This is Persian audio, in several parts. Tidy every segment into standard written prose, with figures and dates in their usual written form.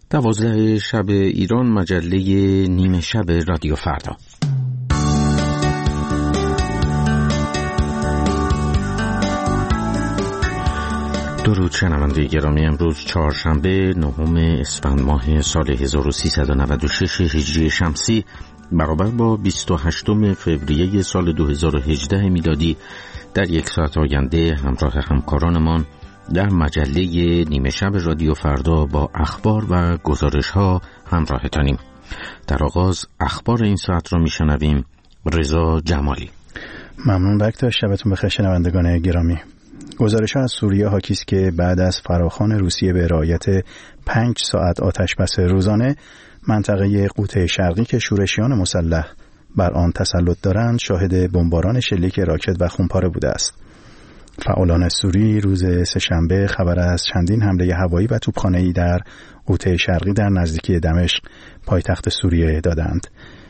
12 شب ایران، مجله نیمه شب رادیو فردا. درود شنونده گرامی، امروز چهارشنبه 9 اسفند ماه سال 1396 هجری شمسی برابر با 28 فوریه سال 2018 میلادی در یک ساعت آینده همراه همکارانمان در مجله نیمه شب رادیو فردا با اخبار و گزارش ها همراهتانیم. در آغاز اخبار این ساعت را میشنویم. رضا جمالی. ممنون بکتا، شبتون بخیر شنوندگان گرامی. گزارش ها از سوریه حاکی است که بعد از فراخوان روسیه به رعایت 5 ساعت آتشبس روزانه، منطقه قوطه شرقی که شورشیان مسلح بر آن تسلط دارند شاهد بمباران شلیک راکت و خونپاره بوده است. فعالان سوری روز سه‌شنبه خبر از چندین حمله هوایی و توپخانه‌ای در قوطه شرقی در نزدیکی دمشق پایتخت سوریه دادند.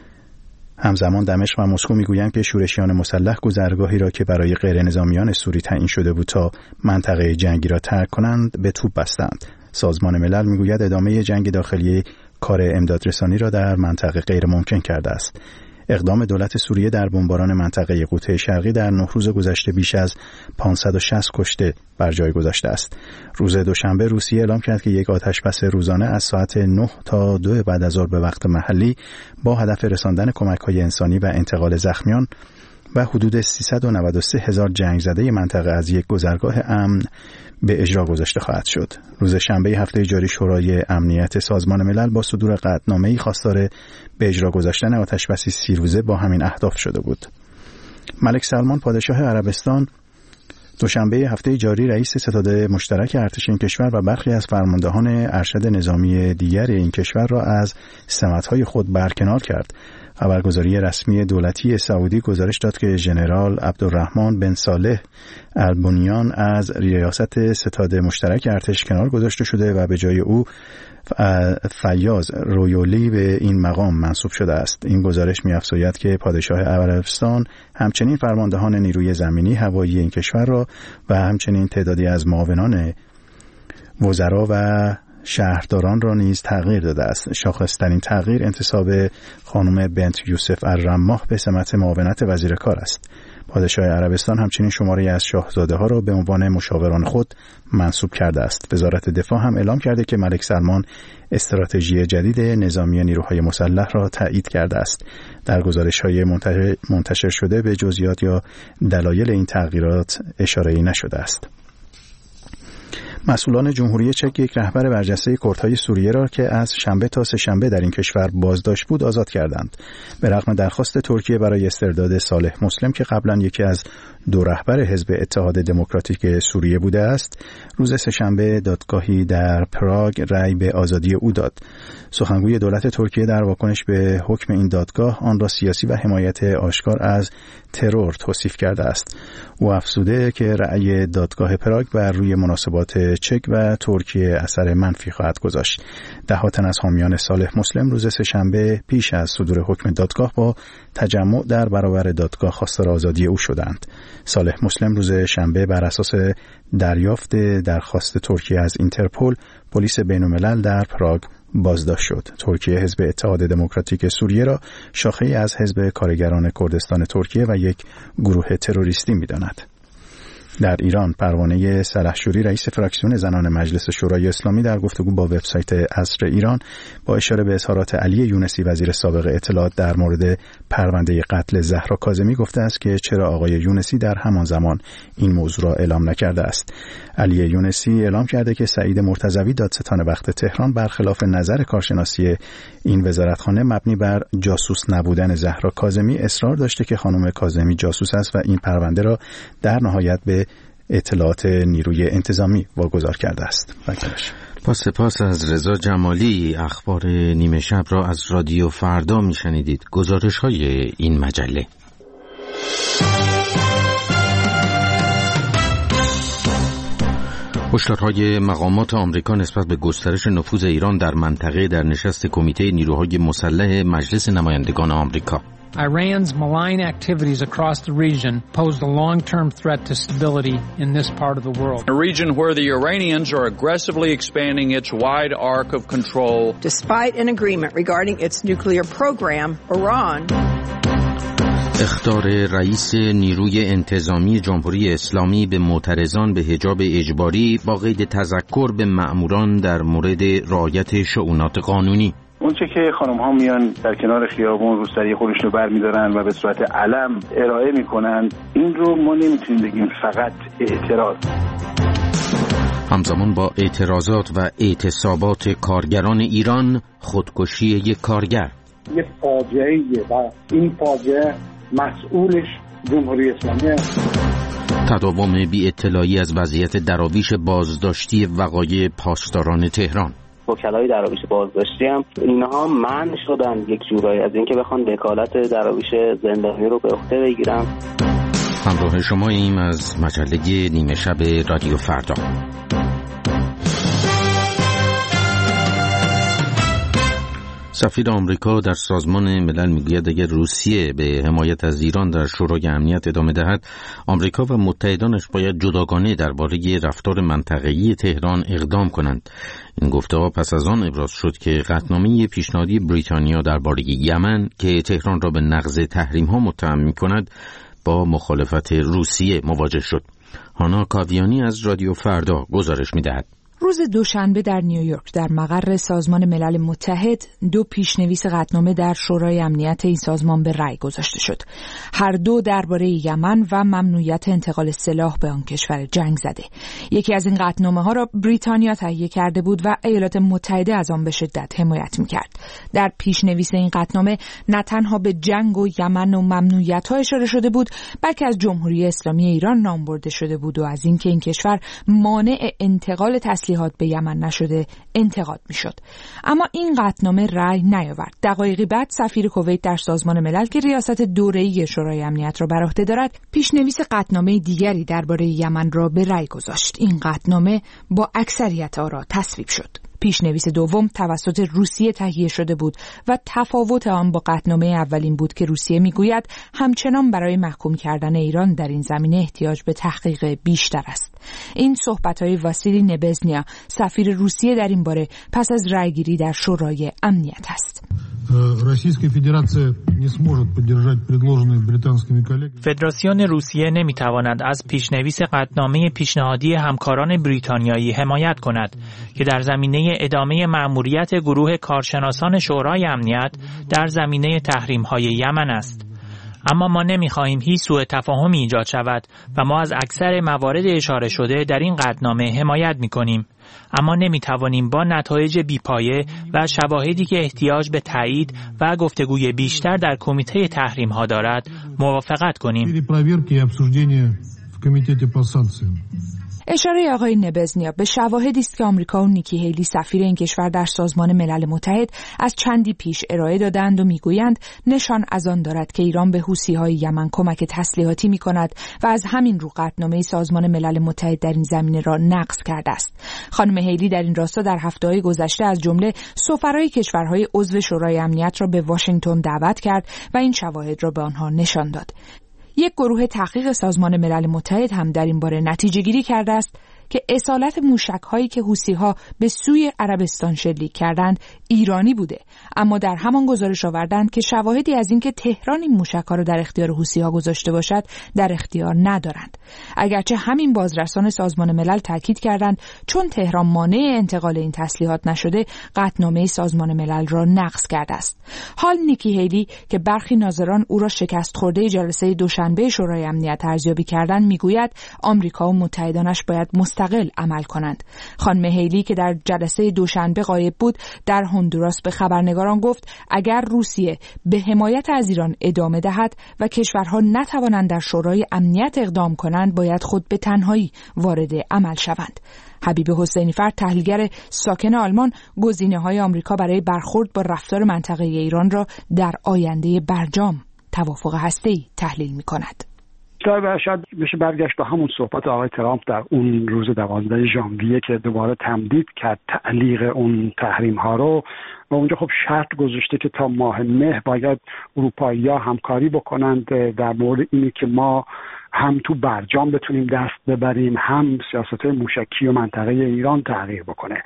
همزمان دمشق و مسکو میگویند که شورشیان مسلح گذرگاهی را که برای غیر نظامیان سوری تعیین شده بود تا منطقه جنگی را ترک کنند به توپ بستند. سازمان ملل میگوید ادامه جنگ داخلی کار امدادرسانی را در منطقه غیر ممکن کرده است. اقدام دولت سوریه در بمباران منطقه قوطه شرقی در 9 روز گذشته بیش از 560 کشته بر جای گذاشته است. روز دوشنبه روسیه اعلام کرد که یک آتشبس روزانه از ساعت 9 تا 2 بعد از ظهر به وقت محلی با هدف رساندن کمک‌های انسانی و انتقال زخمیان و حدود 393,000 جنگ زده منطقه از یک گذرگاه امن به اجرا گذاشته خواهد شد. روز شنبه هفته جاری شورای امنیت سازمان ملل با صدور قطعنامه‌ای خواستار به اجرا گذاشتن آتشبسی 30 روزه با همین اهداف شده بود. ملک سلمان پادشاه عربستان دوشنبه هفته جاری رئیس ستاد مشترک ارتش این کشور و برخی از فرماندهان ارشد نظامی دیگر این کشور را از سمت‌های خود برکنار کرد. خبرگزاری رسمی دولتی سعودی گزارش داد که ژنرال عبدالرحمن بن صالح البنیان از ریاست ستاد مشترک ارتش کنار گذاشته شده و به جای او فیاض رویولی به این مقام منصوب شده است. این گزارش می‌افزاید که پادشاه عربستان همچنین فرماندهان نیروی زمینی هوایی این کشور را و همچنین تعدادی از معاونان وزرا و شهرداران را نیز تغییر داده است. شاخص‌ترین تغییر انتصاب خانم بنت یوسف الرماح به سمت معاونت وزیر کار است. پادشاه عربستان همچنین شماری از شاهزاده‌ها را به عنوان مشاوران خود منصوب کرده است. وزارت دفاع هم اعلام کرده که ملک سلمان استراتژی جدید نظامی نیروهای مسلح را تایید کرده است. در گزارش‌های منتشر شده به جزئیات یا دلایل این تغییرات اشاره‌ای نشده است. مسئولان جمهوری چک یک رهبر برجسته کردهای سوریه را که از شنبه تا سه‌شنبه در این کشور بازداشت بود آزاد کردند. به رغم درخواست ترکیه برای استرداد صالح مسلم که قبلا یکی از 2 رهبر حزب اتحاد دموکراتیک سوریه بوده است، روز سه‌شنبه دادگاهی در پراگ رأی به آزادی او داد. سخنگوی دولت ترکیه در واکنش به حکم این دادگاه آن را سیاسی و حمایت آشکار از ترور توصیف کرده است. او افزوده که رأی دادگاه پراگ بر روی مناسبات چک و ترکیه اثر منفی خواهد گذاشت. ده‌ها تن از حامیان صالح مسلم روز سه‌شنبه پیش از صدور حکم دادگاه با تجمع در برابر دادگاه خواستار آزادی او شدند. صالح مسلم روز شنبه بر اساس دریافت درخواست ترکیه از اینترپل پلیس بین‌الملل در پراگ بازداشت شد. ترکیه حزب اتحاد دموکراتیک سوریه را شاخه‌ای از حزب کارگران کردستان ترکیه و یک گروه تروریستی می‌داند. در ایران پروانه سلحشوری رئیس فراکسیون زنان مجلس شورای اسلامی در گفتگو با وبسایت عصر ایران با اشاره به اظهارات علی یونسی وزیر سابق اطلاعات در مورد پرونده قتل زهرا کاظمی گفته است که چرا آقای یونسی در همان زمان این موضوع را اعلام نکرده است. علی یونسی اعلام کرده که سعید مرتضوی دادستان وقت تهران برخلاف نظر کارشناسی این وزارتخانه مبنی بر جاسوس نبودن زهرا کاظمی اصرار داشته که خانم کاظمی جاسوس است و این پرونده را در نهایت به اطلاعات نیروی انتظامی واگذار کرده است. با سپاس از رضا جمالی. اخبار نیمه شب را از رادیو فردا میشنیدید. گزارش های این مجله. هشدارهای مقامات آمریکا نسبت به گسترش نفوذ ایران در منطقه در نشست کمیته نیروهای مسلح مجلس نمایندگان آمریکا. Iran's malign activities across the region posed a long-term threat to stability in this part of the world. A region where the Iranians are aggressively expanding its wide arc of control. Despite an agreement regarding its nuclear program, Iran اخطار رئیس نیروی انتظامی جمهوری اسلامی به معترضان به حجاب اجباری با قید تذکر به مأموران در مورد رعایت شؤونات قانونی. اونچه که خانم ها میان در کنار خیابون روسری خودشون رو برمی‌دارن و به صورت علم ارائه میکنن، این رو ما نمیتونیم بگیم فقط اعتراض. همزمان با اعتراضات و اعتصابات کارگران ایران، خودکشی یک کارگر. یک فاجعه‌ایه و این فاجعه مسئولش جمهوری اسلامی است. تداوم بی اطلاعی از وضعیت دراویش بازداشتی وقایع پاسداران تهران. وکلای دراویش بازداشتی هم اینها منع شدن یک جورایی از اینکه بخوان وکالت دراویش زندانی رو به عهده بگیرن. همراه شما ایم از مجله نیمه شب رادیو فردا. سفیر آمریکا در سازمان ملل میگوید اگر روسیه به حمایت از ایران در شورای امنیت ادامه دهد، آمریکا و متحدانش باید جداگانه درباره رفتار منطقه‌ای تهران اقدام کنند. این گفته‌ها پس از آن ابراز شد که قطعنامه پیشنهادی بریتانیا درباره یمن که تهران را به نقض تحریم‌ها متهم می‌کند با مخالفت روسیه مواجه شد. هانا کاویانی از رادیو فردا گزارش می‌دهد. روز دوشنبه در نیویورک در مقر سازمان ملل متحد 2 پیشنویس قطعنامه در شورای امنیت این سازمان به رأی گذاشته شد. هر دو درباره یمن و ممنوعیت انتقال سلاح به آن کشور جنگ زده. یکی از این قطعنامه‌ها را بریتانیا تهیه کرده بود و ایالات متحده از آن به شدت حمایت می‌کرد. در پیشنویس این قطعنامه نه تنها به جنگ و یمن و ممنوعیت‌ها اشاره شده بود، بلکه از جمهوری اسلامی ایران نام برده شده بود و از اینکه این کشور مانع انتقال تسلیحات به یمن نشده انتقاد میشد. اما این قطعنامه رأی نیاورد. دقایقی بعد سفیر کویت در سازمان ملل که ریاست دوره‌ای شورای امنیت را بر عهده دارد، پیشنویس قطعنامه دیگری درباره یمن را به رأی گذاشت. این قطعنامه با اکثریت آرا تصویب شد. پیشنویس دوم توسط روسیه تهیه شده بود و تفاوت آن با قطعنامه اولین بود که روسیه میگوید همچنان برای محکوم کردن ایران در این زمینه احتیاج به تحقیق بیشتر است. این صحبت‌های واسیلی نبزنیا، سفیر روسیه در این باره پس از رأیگیری در شورای امنیت است. فدراسیون روسیه نمیتواند از پیشنویس قطعنامه پیشنهادی همکاران بریتانیایی حمایت کند که در زمینه ادامه مأموریت گروه کارشناسان شورای امنیت در زمینه تحریم‌های یمن است. اما ما نمی‌خواهیم هیچ سوء تفاهمی ایجاد شود و ما از اکثر موارد اشاره شده در این قطعنامه حمایت می‌کنیم. اما نمی‌توانیم با نتایج بیپایه و شواهدی که احتیاج به تایید و گفتگوی بیشتر در کمیته تحریم‌ها دارد موافقت کنیم. اشاره آقای نبزنیا به شواهدی است که آمریکا و نیکی هیلی سفیر این کشور در سازمان ملل متحد از چندی پیش ارائه دادند و میگویند نشان از آن دارد که ایران به حوثی‌های یمن کمک تسلیحاتی می‌کند و از همین رو قطعنامه سازمان ملل متحد در این زمینه را نقض کرده است. خانم هیلی در این راستا در هفته‌های گذشته از جمله سفرای کشورهای عضو شورای امنیت را به واشنگتن دعوت کرد و این شواهد را به آنها نشان داد. یک گروه تحقیق سازمان ملل متحد هم در این باره نتیجه گیری کرده است که اصالت موشک‌هایی که حوثی‌ها به سوی عربستان شلیک کردند ایرانی بوده، اما در همان گزارش آوردند که شواهدی از اینکه تهران این موشک‌ها را در اختیار حوثی‌ها گذاشته باشد در اختیار ندارند. اگرچه همین بازرسان سازمان ملل تاکید کردند چون تهران مانع انتقال این تسلیحات نشده، قطعنامه سازمان ملل را نقض کرده است. حال نیکی هیلی که برخی ناظران او را شکست خورده جلسه دوشنبه شورای امنیت ارزیابی کردند میگوید آمریکا و متحدانش باید مستقل عمل کنند. خانم هیلی که در جلسه دوشنبه غایب بود در هندوراس به خبرنگاران گفت اگر روسیه به حمایت از ایران ادامه دهد و کشورها نتوانند در شورای امنیت اقدام کنند باید خود به تنهایی وارد عمل شوند. حبیب حسینی فرد تحلیلگر ساکن آلمان گزینه‌های آمریکا برای برخورد با رفتار منطقه ایران را در آینده برجام توافق هسته‌ای تحلیل می‌کند. شاید بشه برگشت به همون صحبت آقای ترامپ در اون روز 12 ژانویه که دوباره تمدید کرد تعلیق اون تحریم ها رو و اونجا خب شرط گذاشته که تا ماه مه باید اروپایی‌ها همکاری بکنند در مورد اینی که ما هم تو برجام بتونیم دست ببریم، هم سیاست‌های موشکی و منطقه ایران تغییر بکنه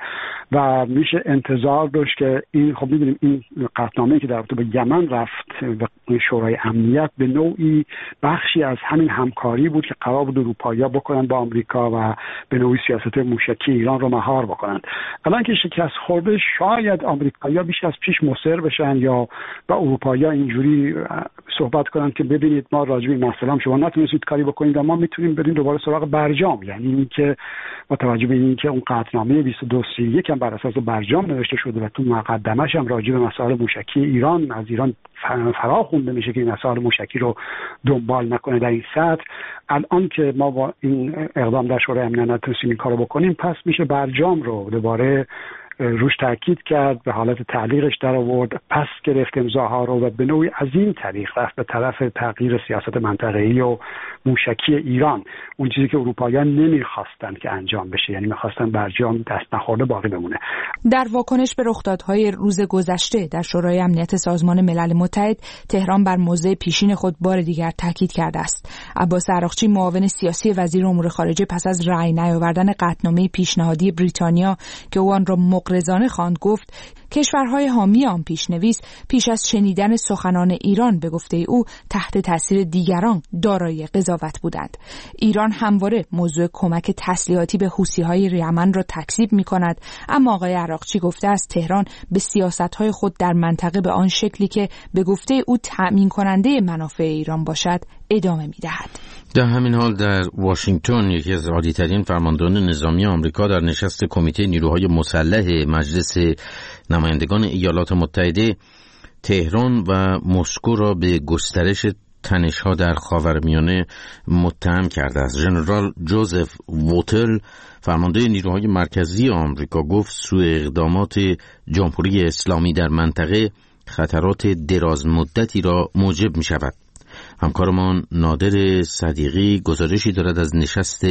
و میشه انتظار داشت که این خب می‌دونیم این قطعنامه‌ای که در رابطه با یمن رفت به شورای امنیت به نوعی بخشی از همین همکاری بود که قرار بود اروپایی‌ها بکنن با آمریکا و به نوعی سیاست موشکی ایران رو مهار بکنن. الان که شکست خورده شاید آمریکایی‌ها بیش از پیش مصر بشن یا با اروپایی‌ها اینجوری صحبت کنن که ببینید ما راجع به مثلا شما نتونستید کاری بکنید و ما میتونیم بریم دوباره سراغ برجام، یعنی اینکه با توجه به اینکه اون قطعنامه 2231 هم بر اساس برجام نوشته شده و تو مقدمش هم راجع به مسائل موشکی ایران از ایران فرا خونده میشه که این مسائل موشکی رو دنبال نکنه در این سطح. الان که ما با این اقدام در شورای امنیت نتونستیم این کارو بکنیم، پس میشه برجام رو دوباره روش تاکید کرد، به حالت تعلیقش در آورد، پس گرفت امضاها رو و به نوعی از این طریق رفت به طرف تغییر سیاست منطقه‌ای و موشکی ایران، اون چیزی که اروپاییان نمیخواستن که انجام بشه، یعنی میخواستن برجام دست نخورده باقی بمونه. در واکنش به رخدادهای روز گذشته در شورای امنیت سازمان ملل متحد، تهران بر موضع پیشین خود بار دیگر تاکید کرده است. عباس عراقچی، معاون سیاسی وزیر امور خارجه، پس از رأی نیاوردن قطعنامه پیشنهادی بریتانیا که او آن را مغرضانه خواند، گفت کشورهای حامی آن پیشنویس پیش از شنیدن سخنان ایران به گفته او تحت تاثیر دیگران دارای قضاوت بودند. ایران همواره موضوع کمک تسلیحاتی به حوثی‌های یمن را تکذیب می‌کند، اما آقای عراقچی گفته است تهران به سیاست‌های خود در منطقه به آن شکلی که به گفته او تأمین کننده منافع ایران باشد ادامه می‌دهد. در همین حال در واشنگتن یکی از عالی‌ترین فرماندهان نظامی آمریکا در نشست کمیته نیروهای مسلح مجلس نمایندگان ایالات متحده تهران و مسکو را به گسترش تنش‌ها در خاورمیانه متهم کرده است. ژنرال جوزف ووتل، فرمانده نیروهای مرکزی آمریکا، گفت سوء اقدامات جمهوری اسلامی در منطقه خطرات درازمدتی را موجب می‌شود. همکارمان نادر صدیقی گزارشی دارد از نشست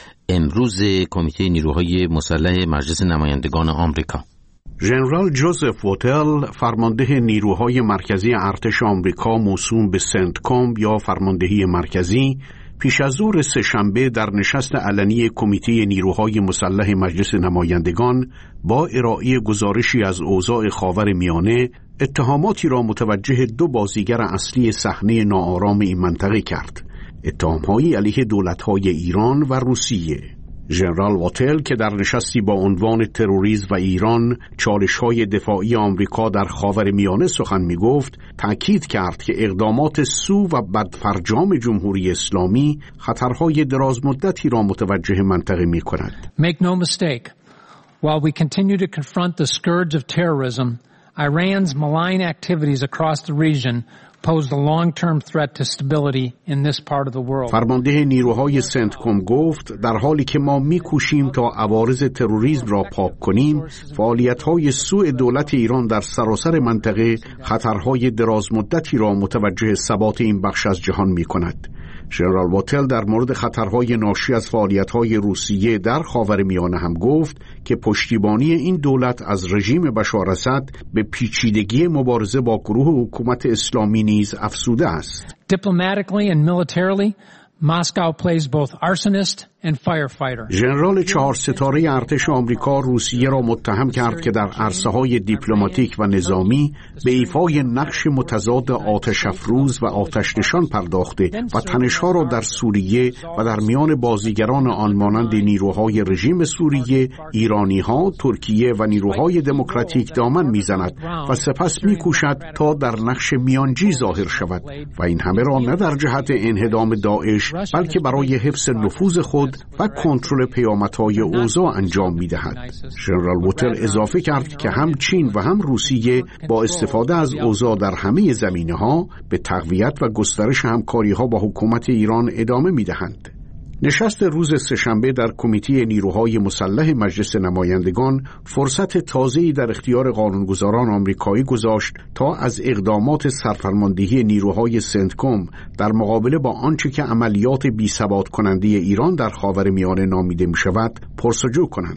امروز کمیته نیروهای مسلح مجلس نمایندگان آمریکا. ژنرال جوزف ووتل، فرمانده نیروهای مرکزی ارتش آمریکا موسوم به سنتکام یا فرماندهی مرکزی، پیش از ظهر سه‌شنبه در نشست علنی کمیته نیروهای مسلح مجلس نمایندگان با ارائه گزارشی از اوضاع خاورمیانه اتهاماتی را متوجه دو بازیگر اصلی صحنه ناآرام این منطقه کرد. اتهام‌هایی علیه دولت‌های ایران و روسیه. ژنرال واتل که در نشستی با عنوان تروریسم و ایران، چالش‌های دفاعی آمریکا در خاورمیانه سخن می‌گفت، تأکید کرد که اقدامات سو و بدفرجام جمهوری اسلامی خطرهای درازمدتی را متوجه منطقه می‌کند. Make no mistake, while we continue to confront the scourge of terrorism, Iran's malign activities across the region pose a long-term threat to stability in this part of the world. فرمانده نیروهای سنتکم گفت در حالی که ما می‌کوشیم تا عوارض تروریسم را پاک کنیم، فعالیت‌های سوء دولت ایران در سراسر منطقه خطرهای درازمدتی را متوجه ثبات این بخش از جهان می‌کند. ژنرال واتل در مورد خطرهای ناشی از فعالیت‌های روسیه در خاورمیانه هم گفت که پشتیبانی این دولت از رژیم بشار اسد به پیچیدگی مبارزه با گروه حکومت اسلامی نیز افزوده است. Diplomatically and militarily, Moscow plays both arsonist and firefighter. ژنرال 4 ستاره ارتش آمریکا روسیه را متهم کرد که در عرصه‌های دیپلماتیک و نظامی به ایفای نقش متضاد آتش افروز و آتش نشان پرداخته و تنش‌ها را در سوریه و در میان بازیگران آن مانند نیروهای رژیم سوریه، ایرانی‌ها، ترکیه و نیروهای دموکراتیک دامن می‌زند و سپس می‌کوشد تا در نقش میانجی ظاهر شود و این همه را نه در جهت انهدام داعش بلکه برای حفظ نفوذ خود و کنترل پیامدهای اوضاع انجام می‌دهد. ژنرال ووتل اضافه کرد که هم چین و هم روسیه با استفاده از اوضاع در همه زمینه‌ها به تقویت و گسترش همکاری‌ها با حکومت ایران ادامه می‌دهند. نشست روز سه‌شنبه در کمیته نیروهای مسلح مجلس نمایندگان فرصت تازه‌ای در اختیار قانونگذاران آمریکایی گذاشت تا از اقدامات سرفرماندهی نیروهای سنتکم در مقابله با آنچه که عملیات بی‌ثبات کننده ایران در خاورمیانه نامیده می‌شود پرسجو کنند.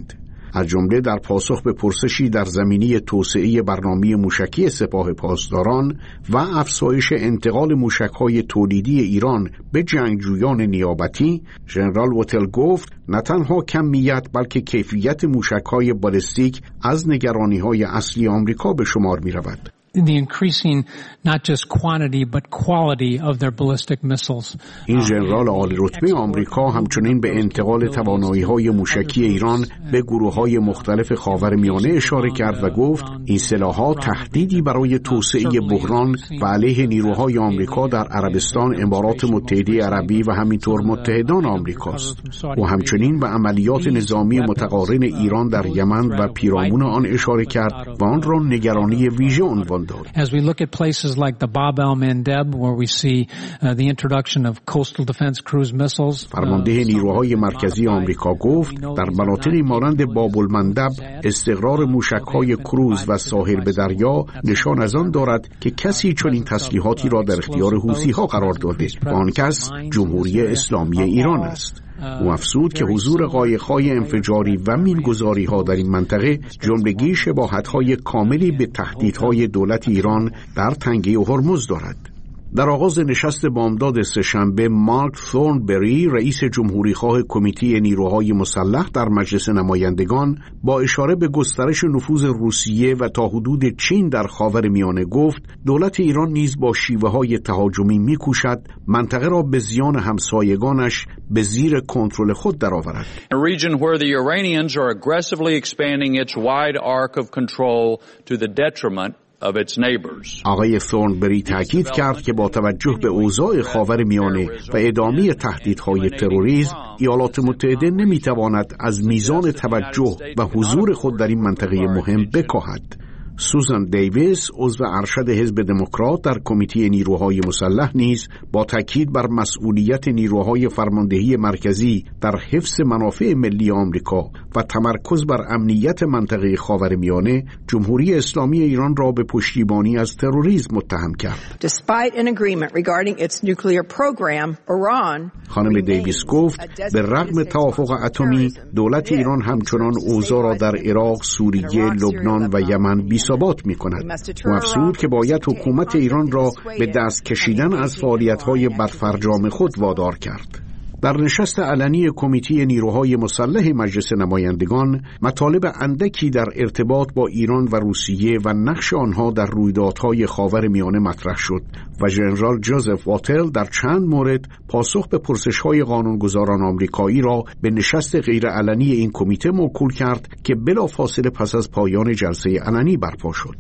از جمله در پاسخ به پرسشی در زمینه توسعه برنامه موشکی سپاه پاسداران و افزایش انتقال موشک‌های تولیدی ایران به جنگجویان نیابتی، ژنرال واتل گفت نه تنها کمیت بلکه کیفیت موشک‌های بالستیک از نگرانی‌های اصلی آمریکا به شمار می‌رود. The increasing not just quantity but quality of their ballistic missiles. این ژنرال عالی رتبه آمریکا همچنین به انتقال توانایی‌های موشکی ایران به گروه‌های مختلف خاورمیانه اشاره کرد و گفت این سلاح‌ها تهدیدی برای توسعه بحران و علیه نیروهای آمریکا در عربستان، امارات متحده عربی و همینطور متحدان آمریکاست. و همچنین به عملیات نظامی متقارن ایران در یمن و پیرامون آن اشاره کرد و آن را نگرانی ویژه عنوان داد. As we look at places like the Bab el-Mandeb where we see the introduction of coastal defense cruise missiles. فرمانده نیروهای مرکزی آمریکا گفت در مناطقی مانند باب المندب استقرار موشک‌های کروز و ساحل به دریا نشان از آن دارد که کسی چنین تسلیحاتی را در اختیار حوثی‌ها قرار داده و آن کس جمهوری اسلامی ایران است. او افزود که حضور قایق‌های انفجاری و مین‌گذاری‌ها در این منطقه جملگی شباهت‌های کاملی به تهدیدهای دولت ایران در تنگه هرمز دارد. در آغاز نشست بامداد سه‌شنبه، مارک ثورنبری، رئیس جمهوری‌خواه کمیته نیروهای مسلح در مجلس نمایندگان، با اشاره به گسترش نفوذ روسیه و تا حدود چین در خاورمیانه گفت دولت ایران نیز با شیوه‌های تهاجمی می‌کوشد منطقه را به زیان همسایگانش به زیر کنترل خود درآورد. A region where the Iranians are aggressively expanding its wide arc of control to the detriment of its neighbors. آقای ثورنبری تاکید کرد که با توجه به اوضاع خاورمیانه و ادامه تهدیدهای تروریسم، ایالات متحده نمیتواند از میزان توجه و حضور خود در این منطقه مهم بکاهد. سوزان دیویس، عضو ارشد حزب دموکرات در کمیته نیروهای مسلح نیز با تاکید بر مسئولیت نیروهای فرماندهی مرکزی در حفظ منافع ملی آمریکا و تمرکز بر امنیت منطقه خاورمیانه، جمهوری اسلامی ایران را به پشتیبانی از تروریسم متهم کرد. Despite an agreement regarding its nuclear program, Iran خانم دیویس گفت به رغم توافق اتمی، دولت ایران همچنان اوضاع را در عراق، سوریه، لبنان و یمن بی‌ثبات می‌کند. و افزود که باید حکومت ایران را به دست کشیدن از فعالیت‌های برفرجام خود وادار کرد. در نشست علنی کمیته نیروهای مسلح مجلس نمایندگان، مطالب اندکی در ارتباط با ایران و روسیه و نقش آنها در رویدادهای خاورمیانه مطرح شد و ژنرال جوزف واتل در چند مورد پاسخ به پرسش‌های قانونگذاران آمریکایی را به نشست غیرعلنی این کمیته موکول کرد که بلافاصله پس از پایان جلسه علنی برپا شد.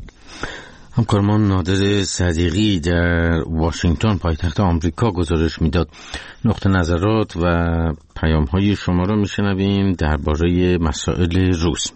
همکارمان نادر صدیقی در واشنگتن پایتخت آمریکا گزارش میداد. نقطه نظرات و پیام‌های شما را میشنویم درباره مسائل روس.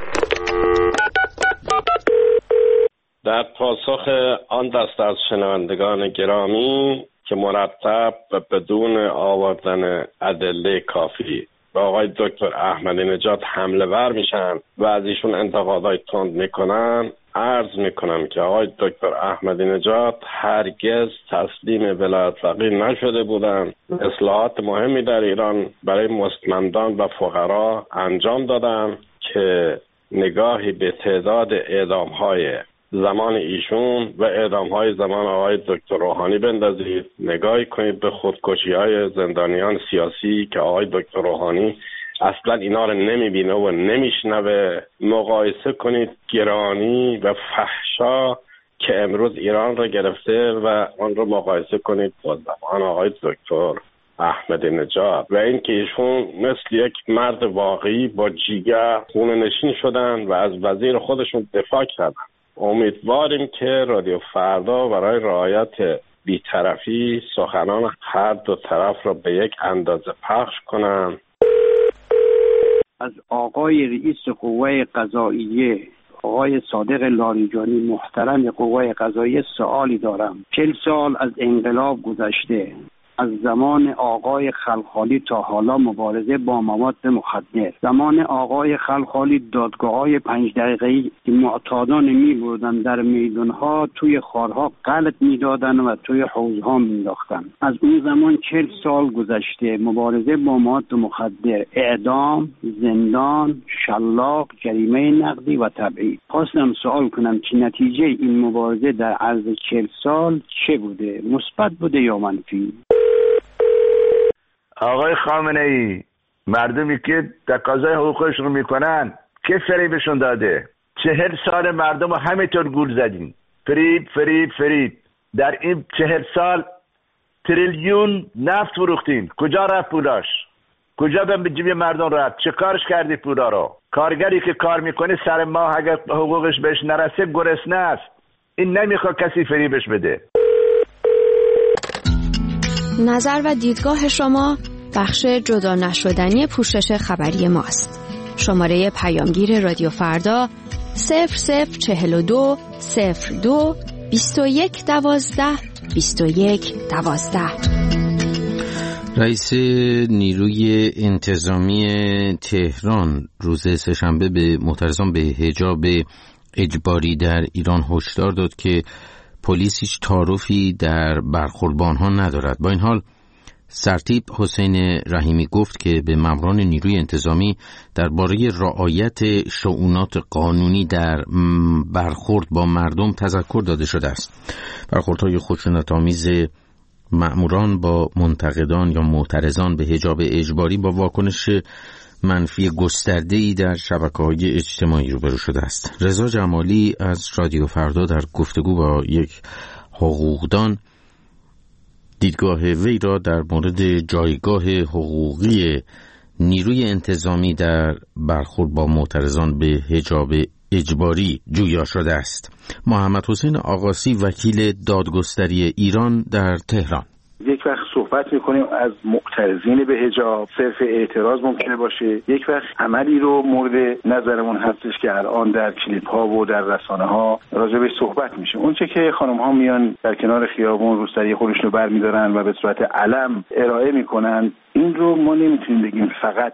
در پاسخ آن دست از شنوندگان گرامی که مرتب و بدون آوردن ادله کافی به آقای دکتر احمدی نژاد حمله ور میشن و از ایشون انتقادات تند میکنن، عرض میکنم که آقای دکتر احمدی نژاد هرگز تسلیم ولایت فقیه نشده بودند. اصلاحات مهمی در ایران برای مستمندان و فقرا انجام دادن که نگاهی به تعداد اعدام‌های زمان ایشون و اعدام‌های زمان آقای دکتر روحانی بندازید. نگاهی کنید به خودکشی‌های زندانیان سیاسی که آقای دکتر روحانی اصلا اینا رو نمیبینه و نمیشنوه. مقایسه کنید گرانی و فحشا که امروز ایران رو گرفته و آن رو مقایسه کنید با زمان آقای دکتر احمدی نژاد و این که ایشون مثل یک مرد واقعی با جیگر خونه نشین شدن و از وزیر خودشون دفاع کردن. امیدواریم که رادیو فردا برای رعایت بی‌طرفی سخنان هر دو طرف را به یک اندازه پخش کنن. از آقای رئیس قوه قضاییه آقای صادق لاریجانی محترم قوه قضاییه سوالی دارم. 40 سال از انقلاب گذشته، از زمان آقای خلخالی تا حالا مبارزه با مواد مخدر. زمان آقای خلخالی دادگاه‌های 5 دقیقه‌ای که معتادان می‌بردن در میدان‌ها توی خارها غلط می‌دادن و توی حوض‌ها می‌انداختن. از اون زمان 40 سال گذشته. مبارزه با مواد مخدر، اعدام، زندان، شلاق، جریمه نقدی و تبعید. خواستم سوال کنم که نتیجه این مبارزه در عرض 40 سال چه بوده؟ مثبت بوده یا منفی؟ آقای خامنه‌ای، مردمی که تقاضای حقوقشون میکنن که فریبشون داده؟ 40 سال مردم رو همینطور گول زدین. فریب. در این 40 سال تریلیون نفت فروختین. کجا رفت پولاش؟ کجا به جیب مردم رفت؟ چه کارش کردی پولا رو؟ کارگری که کار میکنه سر ماه اگر حقوقش بهش نرسه گرسنه است. این نمیخواد کسی فریبش بده. نظر و دیدگاه شما بخش جدا نشدنی پوشش خبری ماست. شماره پیامگیر رادیو فردا 0042 02 21 12 21 12. رئیس نیروی انتظامی تهران روز سه‌شنبه به معترضان به حجاب اجباری در ایران هشدار داد که پلیس هیچ تعارفی در برخورد با آنها ندارد. با این حال سرتیپ حسین رحیمی گفت که به ماموران نیروی انتظامی درباره رعایت شؤونات قانونی در برخورد با مردم تذکر داده شده است. برخوردهای خشونت‌آمیز ماموران با منتقدان یا معترضان به حجاب اجباری با واکنش منفی گسترده‌ای در شبکه‌های اجتماعی روبرو شده است. رضا جمالی از رادیو فردا در گفتگو با یک حقوقدان دیدگاه وی را در مورد جایگاه حقوقی نیروی انتظامی در برخورد با معترضان به حجاب اجباری جویا شده است. محمد حسین آقاسی وکیل دادگستری ایران در تهران: یک وقت صحبت میکنیم از معترضین به حجاب، صرف اعتراض ممکنه باشه. یک وقت عملی رو مورد نظرمون هستش که الان در کلیپ ها و در رسانه ها راجع بهش صحبت میشه. اون چه که خانم ها میان در کنار خیابون روسری خودشون رو برمیدارن و به صورت علم ارائه میکنن، این رو ما نمیتونیم بگیم فقط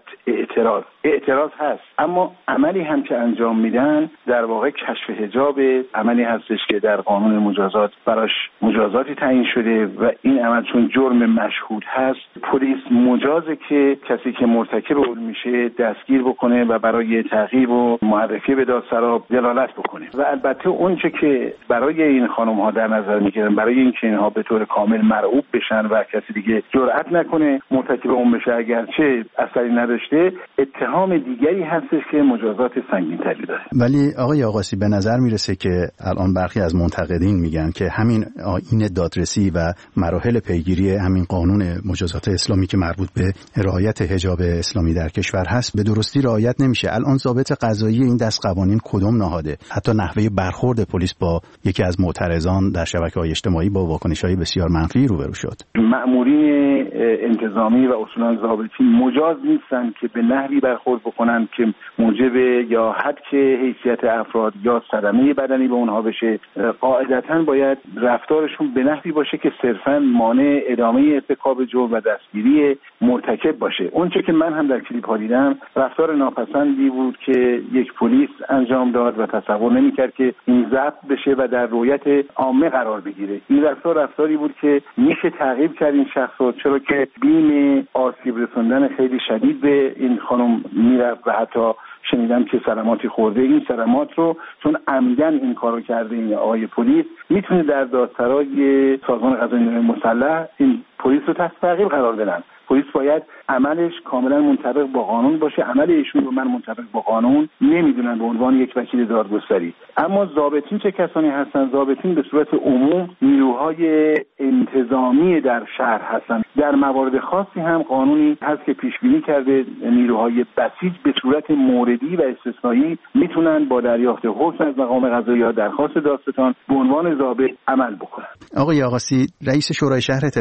اعتراض هست، اما عملی هم که انجام میدن در واقع کشف حجاب، عملی هستش که در قانون مجازات براش مجازاتی تعیین شده و این عمل چون جرم مشهود هست، پلیس مجازه که کسی که مرتکب اون میشه دستگیر بکنه و برای تعقیب و معرفی به دادسرا دلالت بکنه. و البته اون چه که برای این خانم ها در نظر میگیرن، برای اینکه اینها به طور کامل مرعوب بشن و کسی دیگه جرئت نکنه مرتکب اون بشه، اگرچه اثری نداشته، اتهام دیگری هستش که مجازات سنگین‌تری داره. ولی آقای آقاسی به نظر میرسه که الان برخی از منتقدین میگن که همین آیین دادرسی و مراحل پیگیری همین قانون مجازات اسلامی که مربوط به رعایت حجاب اسلامی در کشور هست به درستی رعایت نمیشه. الان ضابط قضایی این دست قوانین کدوم نهاده؟ حتی نحوه برخورد پلیس با یکی از معترضان در شبکه‌های اجتماعی با واکنش‌های بسیار منفی روبرو شد. مأمورین انتظامی و اصولاً ضابطین مجاز نیستن که به نحوی برخورد بکنن که موجب یا حد حیثیت افراد یا صدمه بدنی به اونها بشه. قاعدتاً باید رفتارشون به نحوی باشه که صرفاً مانع ادامه ارتکاب جرم و دستگیری مرتکب باشه. اونچه که من هم در کلیپ ها دیدم رفتار ناپسندی بود که یک پلیس انجام داد و تصور نمی‌کرد که این ضبط بشه و در رویت عامه قرار بگیره. این رفتاری بود که میشه تعقیب کرد این شخص رو، چرا که بیم آسیب رسوندن خیلی شدید به این خانم میرفت و حتی شنیدم که صدماتی خورده. این صدمات رو چون عمدن این کارو کرده این آقای پلیس، میتونه در دادسرای سازمان قضایی نیروی مسلح این پلیس رو تحت تعقیب قرار بدن. پلیس باید عملش کاملا منطبق با قانون باشه. عمل ایشون رو من منطبق با قانون نمیدونن به عنوان یک وکیل دادگستری. اما ضابطین چه کسانی هستن؟ ضابطین به صورت عموم نیروهای انتظامی در شهر هستن. در موارد خاصی هم قانونی هست که پیش بینی کرده نیروهای بسیج به صورت موردی و استثنایی میتونن با دریافت حکم از مقام قضایی یا درخواست دادستان به عنوان ضابط عمل بکنن. آقای آقاسی، رئیس شورای شهر تهران محسن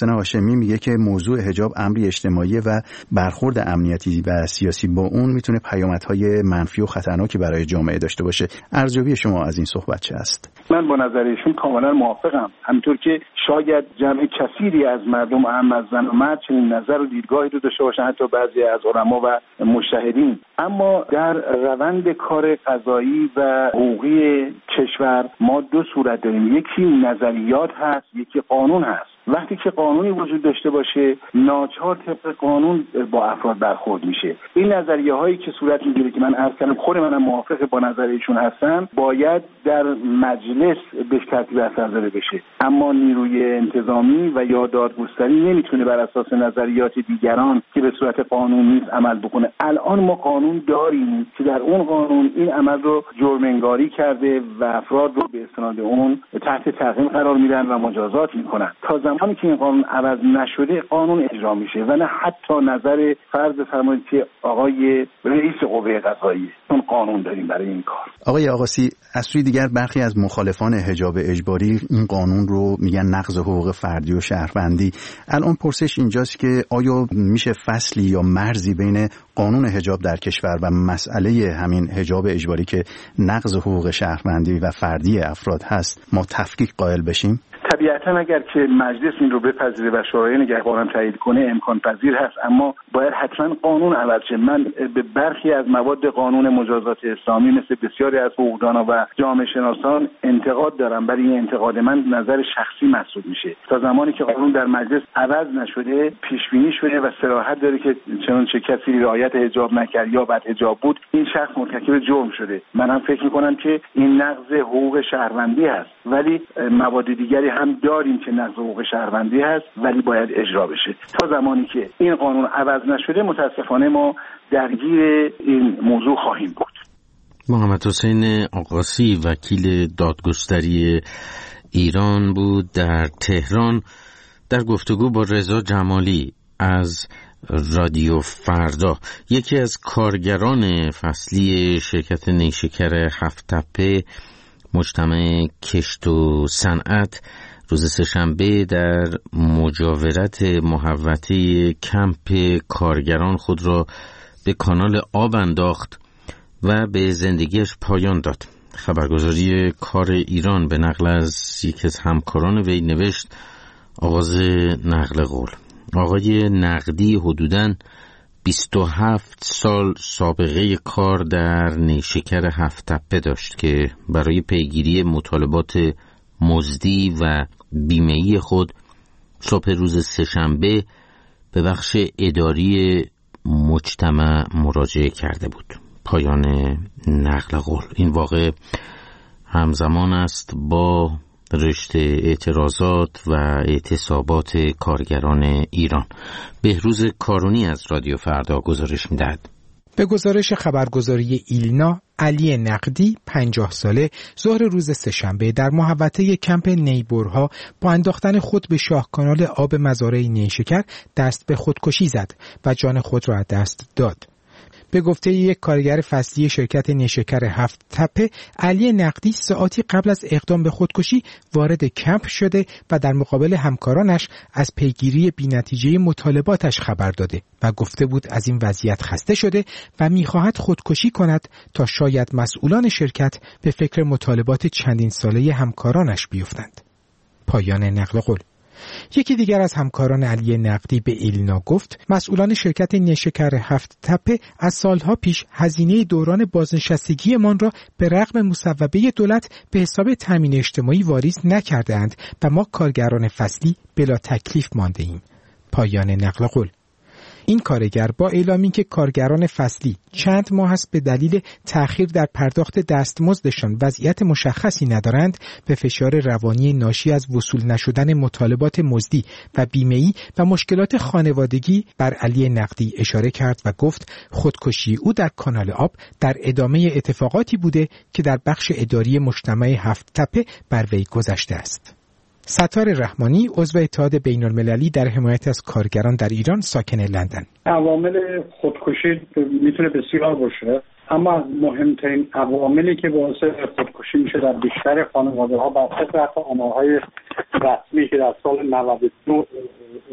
محسن هاشمی میگه که موضوع حجاب امری اجتماعی و برخورد امنیتی و سیاسی با اون میتونه پیامدهای منفی و خطرناکی برای جامعه داشته باشه. ارزیابی شما از این صحبت چه است؟ من با نظر ایشون کاملا موافقم. همونطور که شاید جمع کثیری از مردم، اهم از زن و مرد، چنین نظر و دیدگاهی رو داشته باشن، حتی بعضی از علما و مجتهدین، اما در روند کار قضایی و حقوقی کشور ما دو صورت داریم. یکی نظریات هست، یکی قانون هست. وقتی که قانونی وجود داشته باشه ناچار طبق قانون با افراد برخورد میشه. این نظریه هایی که صورت میگیره که من عرض کردم خود منم موافق با نظریشون هستم، باید در مجلس به ترتیب اثر داده بشه، اما نیروی انتظامی و یا دادگستری نمیتونه بر اساس نظریات دیگران که به صورت قانونی عمل بکنه. الان ما قانون داریم که در اون قانون این عمل رو جرم انگاری کرده و افراد رو به استناد اون تحت تعقیب قرار میدن و مجازات میکنن. تا زمانی که این قانون عوض نشده قانون اجرا میشه و نه حتی نظر فرض بفرمایید که آقای رئیس قوه قضاییه، اون قانون داریم برای این کار. آقای آقاسی، از سوی دیگر برخی از مخالفان حجاب اجباری این قانون رو میگن نقض حقوق فردی و شهروندی. الان پرسش اینجاست که آیا میشه فصلی یا مرزی بین قانون حجاب در کشور و مسئله همین حجاب اجباری که نقض حقوق شهروندی و فردی افراد هست ما تفکیک قائل بشیم؟ طبیعتا اگر که مجلس این رو بپذیره و شورای نگهبان تایید کنه امکان پذیر هست، اما باید حتما قانون عوض شه. من به برخی از مواد قانون مجازات اسلامی مثل بسیاری از حقوقدانا و جامعه شناسان انتقاد دارم، ولی این انتقاد من نظر شخصی محسوب میشه. تا زمانی که قانون در مجلس عوض نشده پیش بینی شده و صراحت داره که چنانچه کسی رعایت حجاب نکرد یا بد حجاب بود این شخص مرتکب جرم شده. منم فکر میکنم که این نقض حقوق شهروندی هست، ولی مواد دیگری هم داریم که نقض حقوق شهروندی هست ولی باید اجرا بشه. تا زمانی که این قانون عوض نشده متاسفانه ما درگیر این موضوع خواهیم بود. محمد حسین آقاسی وکیل دادگستری ایران بود در تهران در گفتگو با رضا جمالی از رادیو فردا. یکی از کارگران فصلی شرکت نیشکر هفت‌تپه مجتمع کشت و صنعت روز سه‌شنبه در مجاورت محوطه کمپ کارگران خود را به کانال آب انداخت و به زندگیش پایان داد. خبرگزاری کار ایران به نقل از یکی از همکاران وی نوشت آغاز نقل قول. آقای نقدی حدوداً 27 سال سابقه کار در نیشکر هفت‌تپه داشت که برای پیگیری مطالبات مزدی و بیمه‌ای خود صبح روز سه‌شنبه به بخش اداری مجتمع مراجعه کرده بود. پایان نقل قول. این واقع همزمان است با رشته اعتراضات و اعتصابات کارگران ایران. بهروز کارونی از رادیو فردا گزارش می‌دهد. به گزارش خبرگزاری ایلنا، علی نقدی 50 ساله ظهر روز سه‌شنبه در محوطه کمپ نیبورها با انداختن خود به شاهکانال آب مزارع نیشکر دست به خودکشی زد و جان خود را از دست داد. به گفته یک کارگر فصلی شرکت نیشکر هفت‌تپه، علی نقدی ساعتی قبل از اقدام به خودکشی وارد کمپ شده و در مقابل همکارانش از پیگیری بی‌نتیجه مطالباتش خبر داده و گفته بود از این وضعیت خسته شده و می‌خواهد خودکشی کند تا شاید مسئولان شرکت به فکر مطالبات چندین ساله همکارانش بیفتند. پایان نقل قول. یکی دیگر از همکاران علی نقدی به ایلنا گفت مسئولان شرکت نیشکر هفت‌تپه از سالها پیش هزینه دوران بازنشستگیمان را به رغم مصوبه دولت به حساب تامین اجتماعی واریز نکردند و ما کارگران فصلی بلا تکلیف مانده ایم. پایان نقل قول. این کارگر با اعلامی که کارگران فصلی چند ماه است به دلیل تأخیر در پرداخت دستمزدشان وضعیت مشخصی ندارند، به فشار روانی ناشی از وصول نشدن مطالبات مزدی و بیمه‌ای و مشکلات خانوادگی بر علی نقدی اشاره کرد و گفت خودکشی او در کانال آب در ادامه اتفاقاتی بوده که در بخش اداری مجتمع هفت‌تپه بر وی گذشته است. ستار رحمانی عضو اتحاد بین‌المللی در حمایت از کارگران در ایران ساکن لندن: عوامل خودکشی میتونه بسیار باشه، اما از مهمترین عواملی که باعث خودکشی میشه در بیشتر خانواده‌ها بر طبق آمارهای رسمی که در سال 92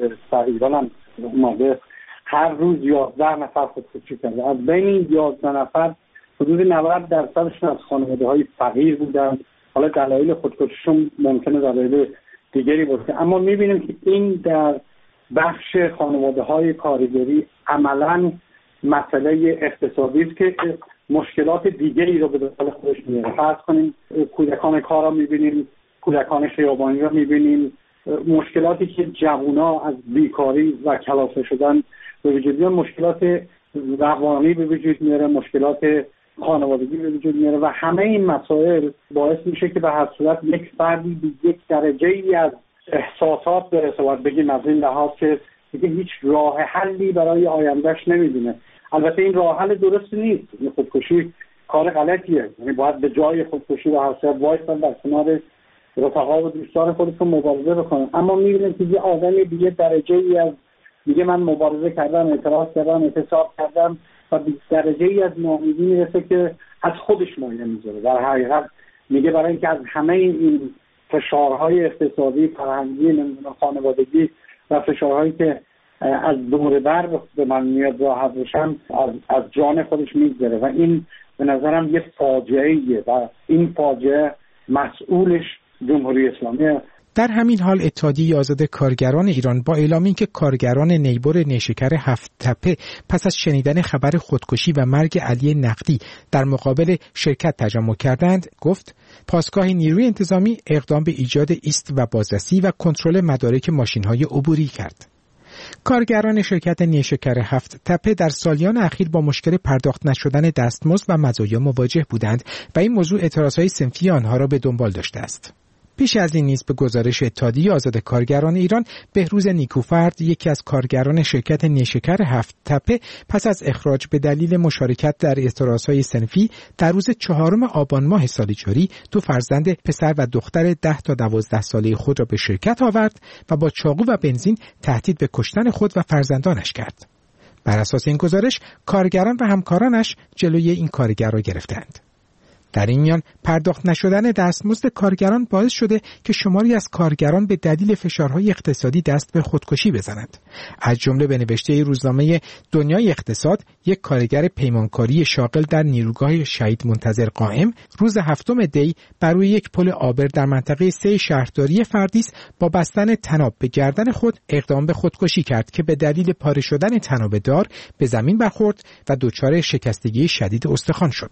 ایران هم اومده هر روز 11 نفر خودکشی کرده. از بین این 11 نفر حدود 90% از خانواده‌های فقیر بودن. حالا دلایل خودکشیشون ممکنه دلایل دیگری باشه، اما می‌بینیم که این در بخش خانواده‌های کارگری عملاً مسئله اقتصادی است که مشکلات دیگری رو به دنبال خودش میاره. فرض کنیم کودکان کار رو می‌بینیم، کودکان خیابانی رو می‌بینیم، مشکلاتی که جوونا از بیکاری و کلافه شدن به وجود میاد، مشکلات روانی به وجود میاره، مشکلات خانوادگی به وجود میاره و همه این مسائل باعث میشه که به هر صورت یک فردی به یک درجه‌ای از احساسات برسه و بگیم از این لحاظ که دیگه هیچ راه حلی برای آیندهش نمیدونه. البته این راه حل درست نیست، این خودکشی کار غلطیه، یعنی باید به جای خودکشی و هر صورت وایسن در کنار رفقا و دوستان خودشون مبارزه بکنن. اما میبینیم که یه آدمی دیگه درجه‌ای از دیگه من مبارزه کردم، اعتراض کردم، اعتصاب کردم و به درجه‌ای از ناامیدی میرسه که از خودش مایه میذاره. در حقیقت میگه برای اینکه از همه این فشارهای اقتصادی، فرهنگی، خانوادگی و فشارهایی که از دور بر به من میاد راحت بشم از جان خودش میگذره و این به نظرم یه فاجعه‌ایه و این فاجعه مسئولش جمهوری اسلامی. در همین حال اتحادیه آزاد کارگران ایران با اعلام اینکه کارگران نیبر نیشکر هفت تپه پس از شنیدن خبر خودکشی و مرگ علی نقدی در مقابل شرکت تجمع کردند، گفت پاسگاه نیروی انتظامی اقدام به ایجاد ایست و بازرسی و کنترل مدارک ماشین‌های عبوری کرد. کارگران شرکت نیشکر هفت تپه در سالیان اخیر با مشکل پرداخت نشدن دستمزد و مزایا مواجه بودند و این موضوع اعتراضهای صنفی آنها را به دنبال داشته است. پیش از این نیز به گزارش اتحادیه آزاد کارگران ایران، بهروز نیکوفرد، یکی از کارگران شرکت نیشکر هفت تپه، پس از اخراج به دلیل مشارکت در اعتراضهای صنفی در روز 4 آبان ماه سال جاری 2 فرزند پسر و دختر 10 تا 12 ساله خود را به شرکت آورد و با چاقو و بنزین تهدید به کشتن خود و فرزندانش کرد. بر اساس این گزارش، کارگران و همکارانش جلوی این کارگر را گرفتند. در این میان پرداخت نشدن دستمزد کارگران باعث شده که شماری از کارگران به دلیل فشارهای اقتصادی دست به خودکشی بزنند. از جمله به نوشته روزنامه دنیای اقتصاد، یک کارگر پیمانکاری شاغل در نیروگاه شهید منتظر قائم روز 7 دی بر روی یک پل عابر در منطقه 3 شهرداری فردیس با بستن طناب به گردن خود اقدام به خودکشی کرد که به دلیل پاره شدن طناب دار به زمین برخورد و دچار شکستگی شدید استخوان شد.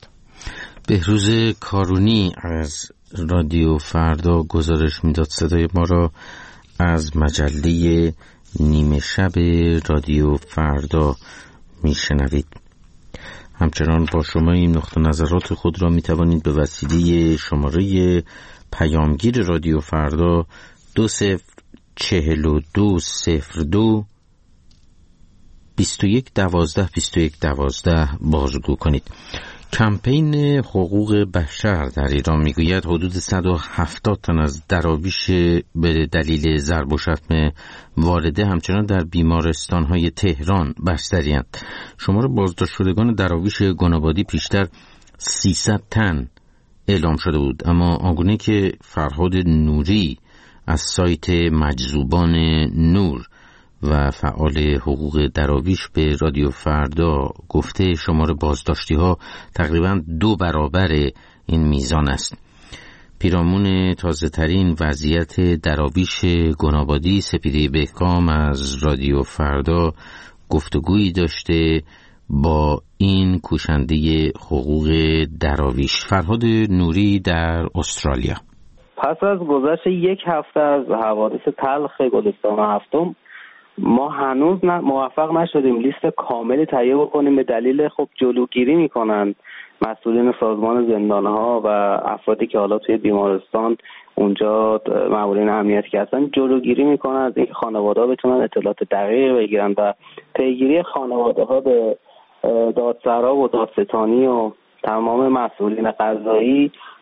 بهروز کارونی از رادیو فردا گزارش میداد. صدای ما را از مجله نیمه شب رادیو فردا میشنوید. همچنان با شما این نقطه نظرات خود را میتوانید به وسیله شماره پیامگیر رادیو فردا 204202 2112 بازگو کنید. کمپین حقوق بشر در ایران میگوید حدود 170 تن از دراویش به دلیل ضرب و شتم وارده همچنان در بیمارستان‌های تهران بستری‌اند. شمار بازداشت شدگان دراویش گنابادی پیشتر 300 تن اعلام شده بود، اما آنگونه که فرهاد نوری از سایت مجذوبان نور و فعال حقوق دراویش به رادیو فردا گفته، شمار بازداشتی ها تقریبا 2 برابر این میزان است. پیرامون تازه ترین وضعیت دراویش گنابادی، سپیده بهکام از رادیو فردا گفتگویی داشته با این کوشنده حقوق دراویش. فرهاد نوری در استرالیا. پس از گذشت 1 هفته از حوادث تلخ گلستان هفتم، ما هنوز موفق نشدیم لیست کاملی تهیه بکنیم. به دلیل خب جلوگیری میکنن مسئولین سازمان زندانها و افرادی که حالا توی بیمارستان اونجا مامورین امنیتی که هستن، جلوگیری میکنن از اینکه خانواده‌ها بتونن اطلاعات دقیق بگیرن و پیگیری خانواده‌ها به دادسرا و دادستانی و تمام مسئولین قضایی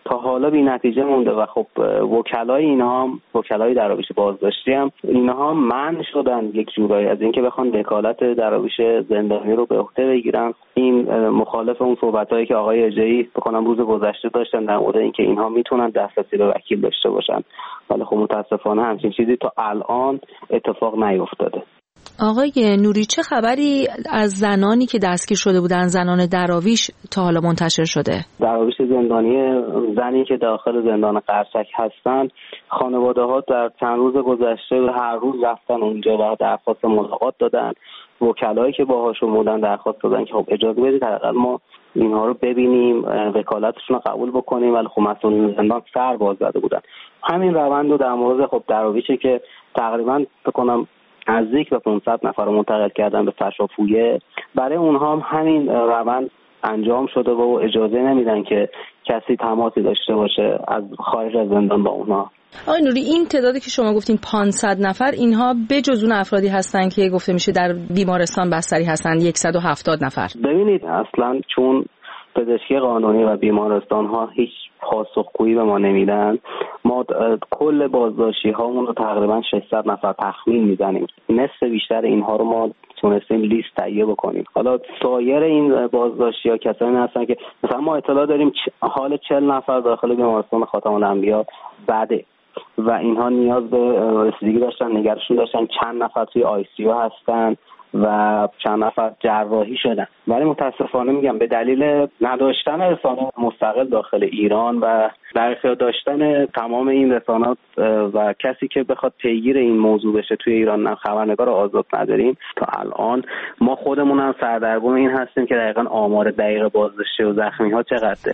تا حالا بی نتیجه مونده و خب وکلای اینها هم وکلای دراویش بازداشتی هم اینها منع شدن یک جورایی از اینکه بخوان وکالت دراویش زندانی رو به عهده بگیرن. این مخالف اون صحبتایی که آقای اجایی بکنم روز گذشته داشتن در مورد اینکه اینها میتونن دسترسی به وکیل داشته باشن، ولی خب متاسفانه همچین چیزی تا الان اتفاق نیفتاده. آقای نوری، چه خبری از زنانی که دستگیر شده بودن، زنان دراویش، تا حالا منتشر شده؟ دراویش زندانی زنی که داخل زندان قرچک هستن، خانواده ها در چند روز گذشته هر روز رفتن اونجا و درخواست ملاقات دادن. وکلایی که باهاشون بودن درخواست دادن که خب اجازه بدید حداقل ما اینها رو ببینیم، وکالتشون رو قبول بکنیم، ولی خب مسئولین زندان سر باز زده بودن. همین روند رو در مورد خب دراویشی که تقریبا فکر کنم نزدیک به 500 نفر رو منتقل کردن به فشافویه، برای اونها هم همین روند انجام شده و اجازه نمیدن که کسی تماسی داشته باشه از خارج از زندان با اونها. آقای نوری، این تعدادی که شما گفتین 500 نفر، اینها به جز اون افرادی هستن که گفته میشه در بیمارستان بستری هستن 170 نفر؟ ببینید اصلا چون پزشکی قانونی و بیمارستان ها هیچ پاسخگویی به ما نمیدن، ما کل بازداشتی هامون رو تقریبا 600 نفر تخمین میزنیم. نصف بیشتر اینها رو ما تونستیم لیست تهیه بکنیم. حالا سایر این بازداشتی ها کسانی هستن که مثلا ما اطلاع داریم حال 40 نفر داخل بیمارستان خاتم الانبیا بده و اینها نیاز به رسیدگی داشتن، نگرشون داشتن، چند نفر توی آی سی او هستن و چند نفر جراحی شدن. ولی متاسفانه میگم به دلیل نداشتن رسانه مستقل داخل ایران و در اختیار داشتن تمام این رسانات و کسی که بخواد پیگیر این موضوع بشه توی ایران خبرنگار آزاد نداریم، تا الان ما خودمون هم سردرگم این هستیم که دقیقاً آمار دقیق بازداشتی و زخمی ها چقدره.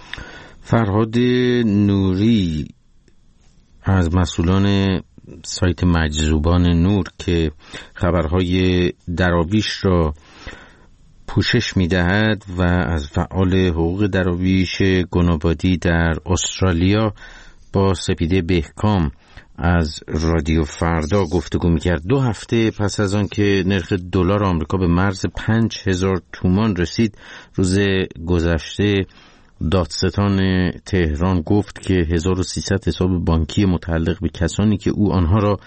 فرهاد نوری از مسئولان سایت مجذوبان نور که خبرهای دراویش را پوشش می‌دهد و از فعال حقوق دراویش گنابادی در استرالیا با سپیده بهکام از رادیو فردا گفتگو می‌کرد. 2 هفته پس از آن که نرخ دلار آمریکا به مرز 5000 تومان رسید، روز گذشته دادستان تهران گفت که 1300 حساب بانکی متعلق به کسانی که او آنها را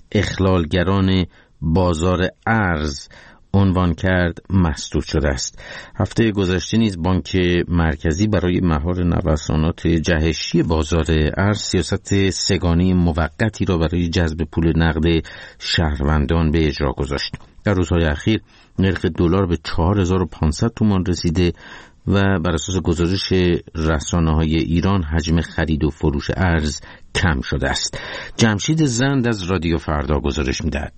اخلالگران بازار ارز عنوان کرد مسدود شده است. هفته گذشته نیز بانک مرکزی برای مهار نوسانات جهشی بازار ارز سیاست سگانه موقتی را برای جذب پول نقد شهروندان به اجرا گذاشت. در روزهای اخیر نرخ دلار به 4500 تومان رسیده و بر اساس گزارش رسانه‌های ایران حجم خرید و فروش ارز کم شده است. جمشید زند از رادیو فردا گزارش می‌دهد.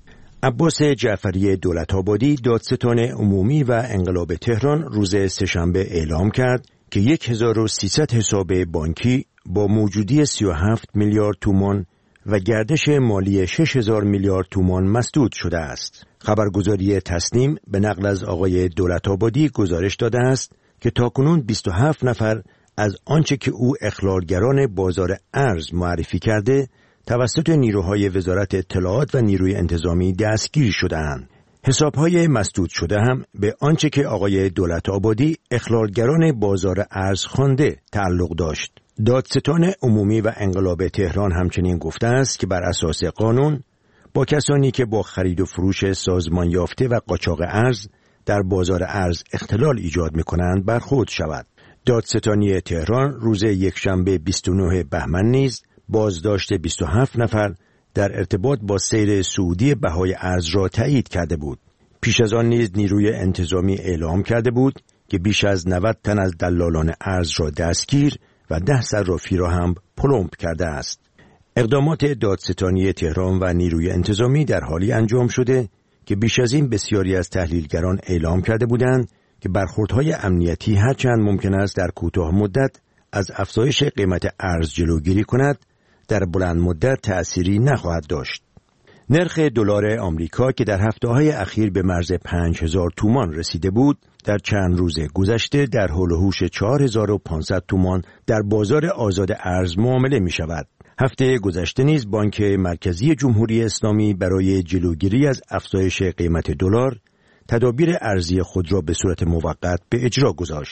عباس جعفری دولت‌آبادی دادستان عمومی و انقلاب تهران روز سه‌شنبه اعلام کرد که 1300 حساب بانکی با موجودی 37 میلیارد تومان و گردش مالی 6000 میلیارد تومان مسدود شده است. خبرگزاری تصنیم به نقل از آقای دولت‌آبادی گزارش داده است که تاکنون 27 نفر از آنچه که او اخلالگران بازار ارز معرفی کرده توسط نیروهای وزارت اطلاعات و نیروی انتظامی دستگیر شده‌اند. حسابهای مسدود شده هم به آنچه که آقای دولت‌آبادی اخلالگران بازار ارز خوانده تعلق داشت. دادستان عمومی و انقلاب تهران همچنین گفته است که بر اساس قانون با کسانی که با خرید و فروش سازمان یافته و قاچاق ارز در بازار ارز اختلال ایجاد می‌کنند برخورد شود. دادستانی تهران روز یکشنبه 29 بهمن نیز بازداشت 27 نفر در ارتباط با سیر صعودی بهای ارز را تایید کرده بود. پیش از آن نیز نیروی انتظامی اعلام کرده بود که بیش از 90 تن از دلالان ارز را دستگیر و 10 صرافی را هم پلمب کرده است. اقدامات دادستانی تهران و نیروی انتظامی در حالی انجام شده که بیش از این بسیاری از تحلیلگران اعلام کرده بودند که برخوردهای امنیتی هرچند ممکن است در کوتاه مدت از افزایش قیمت ارز جلوگیری کند، در بلند مدت تأثیری نخواهد داشت. نرخ دلار آمریکا که در هفته‌های اخیر به مرز 5000 تومان رسیده بود، در چند روز گذشته در حول و حوش 4500 تومان در بازار آزاد ارز معامله می شود. هفته گذشته نیز بانک مرکزی جمهوری اسلامی برای جلوگیری از افزایش قیمت دلار تدابیر ارزی خود را به صورت موقت به اجرا گذاشت.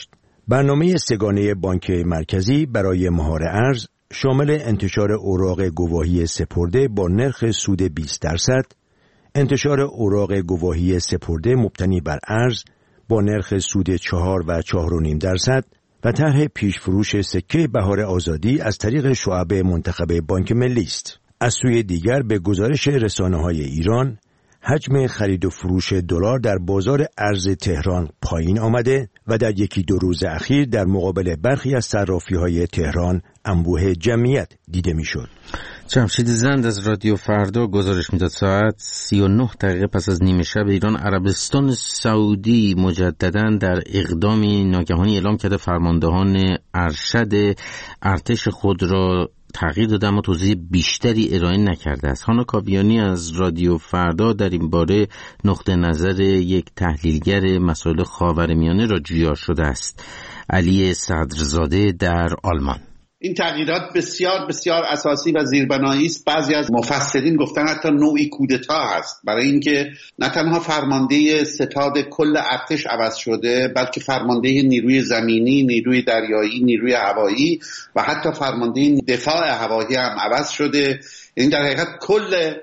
برنامه سگانه بانک مرکزی برای مهار ارز شامل انتشار اوراق گواهی سپرده با نرخ سود 20%، انتشار اوراق گواهی سپرده مبتنی بر ارز با نرخ سود 4 و 4.5% و طرح پیشفروش سکه بهار آزادی از طریق شعب منتخب بانک ملی است. از سوی دیگر به گزارش رسانه‌های ایران حجم خرید و فروش دلار در بازار ارز تهران پایین آمده و در یکی دو روز اخیر در مقابل برخی از صرافی‌های تهران انبوه جمعیت دیده می‌شد. جمشید زند از رادیو فردا گزارش میداد ساعت 39 دقیقه پس از نیمه شب ایران، عربستان سعودی مجدداً در اقدامی ناگهانی اعلام کرده فرماندهان ارشد ارتش خود را تغییر داده اما توضیح بیشتری ارائه نکرده است. هانا کاویانی از رادیو فردا در این باره نقطه نظر یک تحلیلگر مسائل خاورمیانه را جویا شده است. علی صدرزاده در آلمان: این تغییرات بسیار بسیار اساسی و زیربنایی است. بعضی از مفسرین گفتن حتی نوعی کودتا هست، برای اینکه نه تنها فرمانده ستاد کل ارتش عوض شده، بلکه فرمانده نیروی زمینی، نیروی دریایی، نیروی هوایی و حتی فرمانده دفاع هوایی هم عوض شده. این در حقیقت کل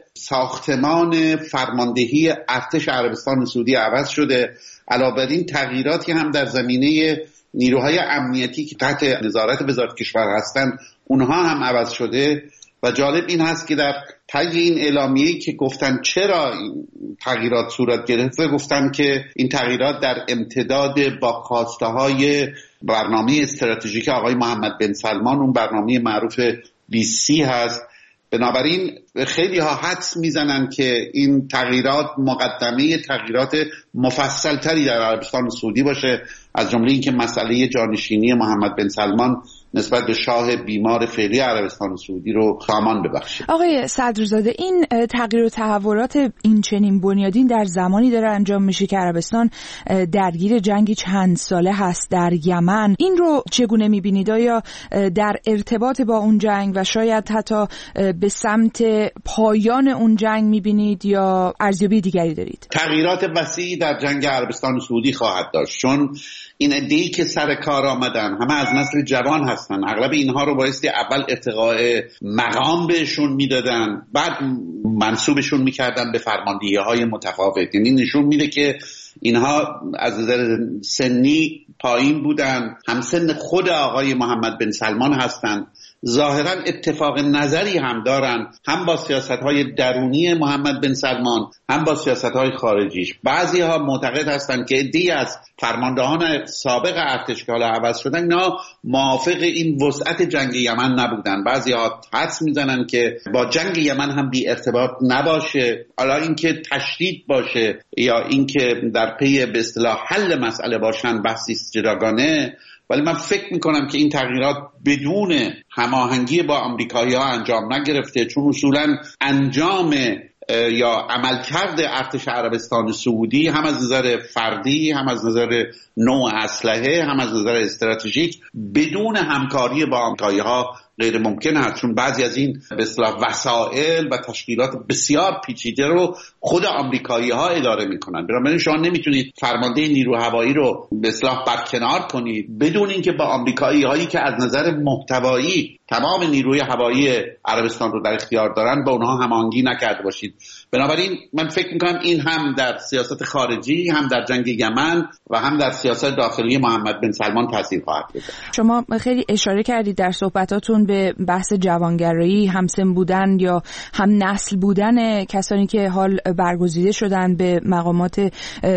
ساختمان فرماندهی ارتش عربستان سعودی عوض شده. علاوه بر این تغییراتی هم در زمینه نیروهای امنیتی که تحت نظارت وزارت کشور هستند اونها هم عوض شده. و جالب این هست که در طی این اعلامیه‌ای که گفتن چرا این تغییرات صورت گرفته، گفتن که این تغییرات در امتداد با خواسته‌های برنامه استراتژیک آقای محمد بن سلمان، اون برنامه معروف 2030 هست. بنابراین خیلی ها حدس میزنن که این تغییرات مقدمه تغییرات مفصل تری در عربستان سعودی باشه، از جمله اینکه مسئله جانشینی محمد بن سلمان نسبت به شاه بیمار فعلی عربستان سعودی رو سامان ببخشه. آقای صدرزاده، این تغییر و تحولات این چنین بنیادین در زمانی داره انجام میشه که عربستان درگیر جنگی چند ساله هست در یمن. این رو چگونه میبینید؟ آیا در ارتباط با اون جنگ و شاید حتی به سمت پایان اون جنگ میبینید یا ارزیابی دیگری دارید؟ تغییرات وسیعی در جنگ عربستان سعودی خواهد داشت، چون این عده‌ای که سر کار آمدن همه از نسل جوان هستن. اغلب اینها رو بایستی اول ارتقاء مقام بهشون میدادن، بعد منصوبشون میکردن به فرماندهی‌های متفاوت. یعنی نشون میده که اینها از نظر سنی پایین بودن، همسن خود آقای محمد بن سلمان هستن. ظاهرا اتفاق نظری هم دارن، هم با سیاست‌های درونی محمد بن سلمان هم با سیاست‌های خارجیش. بعضی ها معتقد هستند که عده‌ای از فرماندهان سابق ارتش که حالا عوض شدن اینا موافق این وسعت جنگ یمن نبودن. بعضی ها حدس میزنن که با جنگ یمن هم بی ارتباط نباشه، حالا اینکه تشدید باشه یا اینکه در پی به اصطلاح حل مسئله باشن بحثی است جداگانه. ولی من فکر میکنم که این تغییرات بدون هماهنگی با آمریکایی‌ها انجام نگرفته، چون اصولا انجام یا عملکرد ارتش عربستان سعودی هم از نظر فردی، هم از نظر نوع اسلحه، هم از نظر استراتژیک بدون همکاری با آمریکایی‌ها غیر ممکن است، چون بعضی از این به اصطلاح وسایل و تشکیلات بسیار پیچیده رو خود آمریکایی‌ها اداره می‌کنن. بنابراین شما نمیتونید فرمانده نیرو هوایی رو به اصطلاح برکنار کنید بدون اینکه با آمریکایی‌هایی که از نظر محتوایی تمام نیروی هوایی عربستان رو در اختیار دارن با اونها هماهنگی نکرده باشید. بنابراین من فکر می‌کنم این هم در سیاست خارجی، هم در جنگ یمن و هم در سیاست داخلی محمد بن سلمان تاثیر خواهد گذاشت. شما خیلی اشاره کردید در صحبتاتون به بحث جوانگرایی، همسن بودن یا هم نسل بودن کسانی که حال برگزیده شدن به مقامات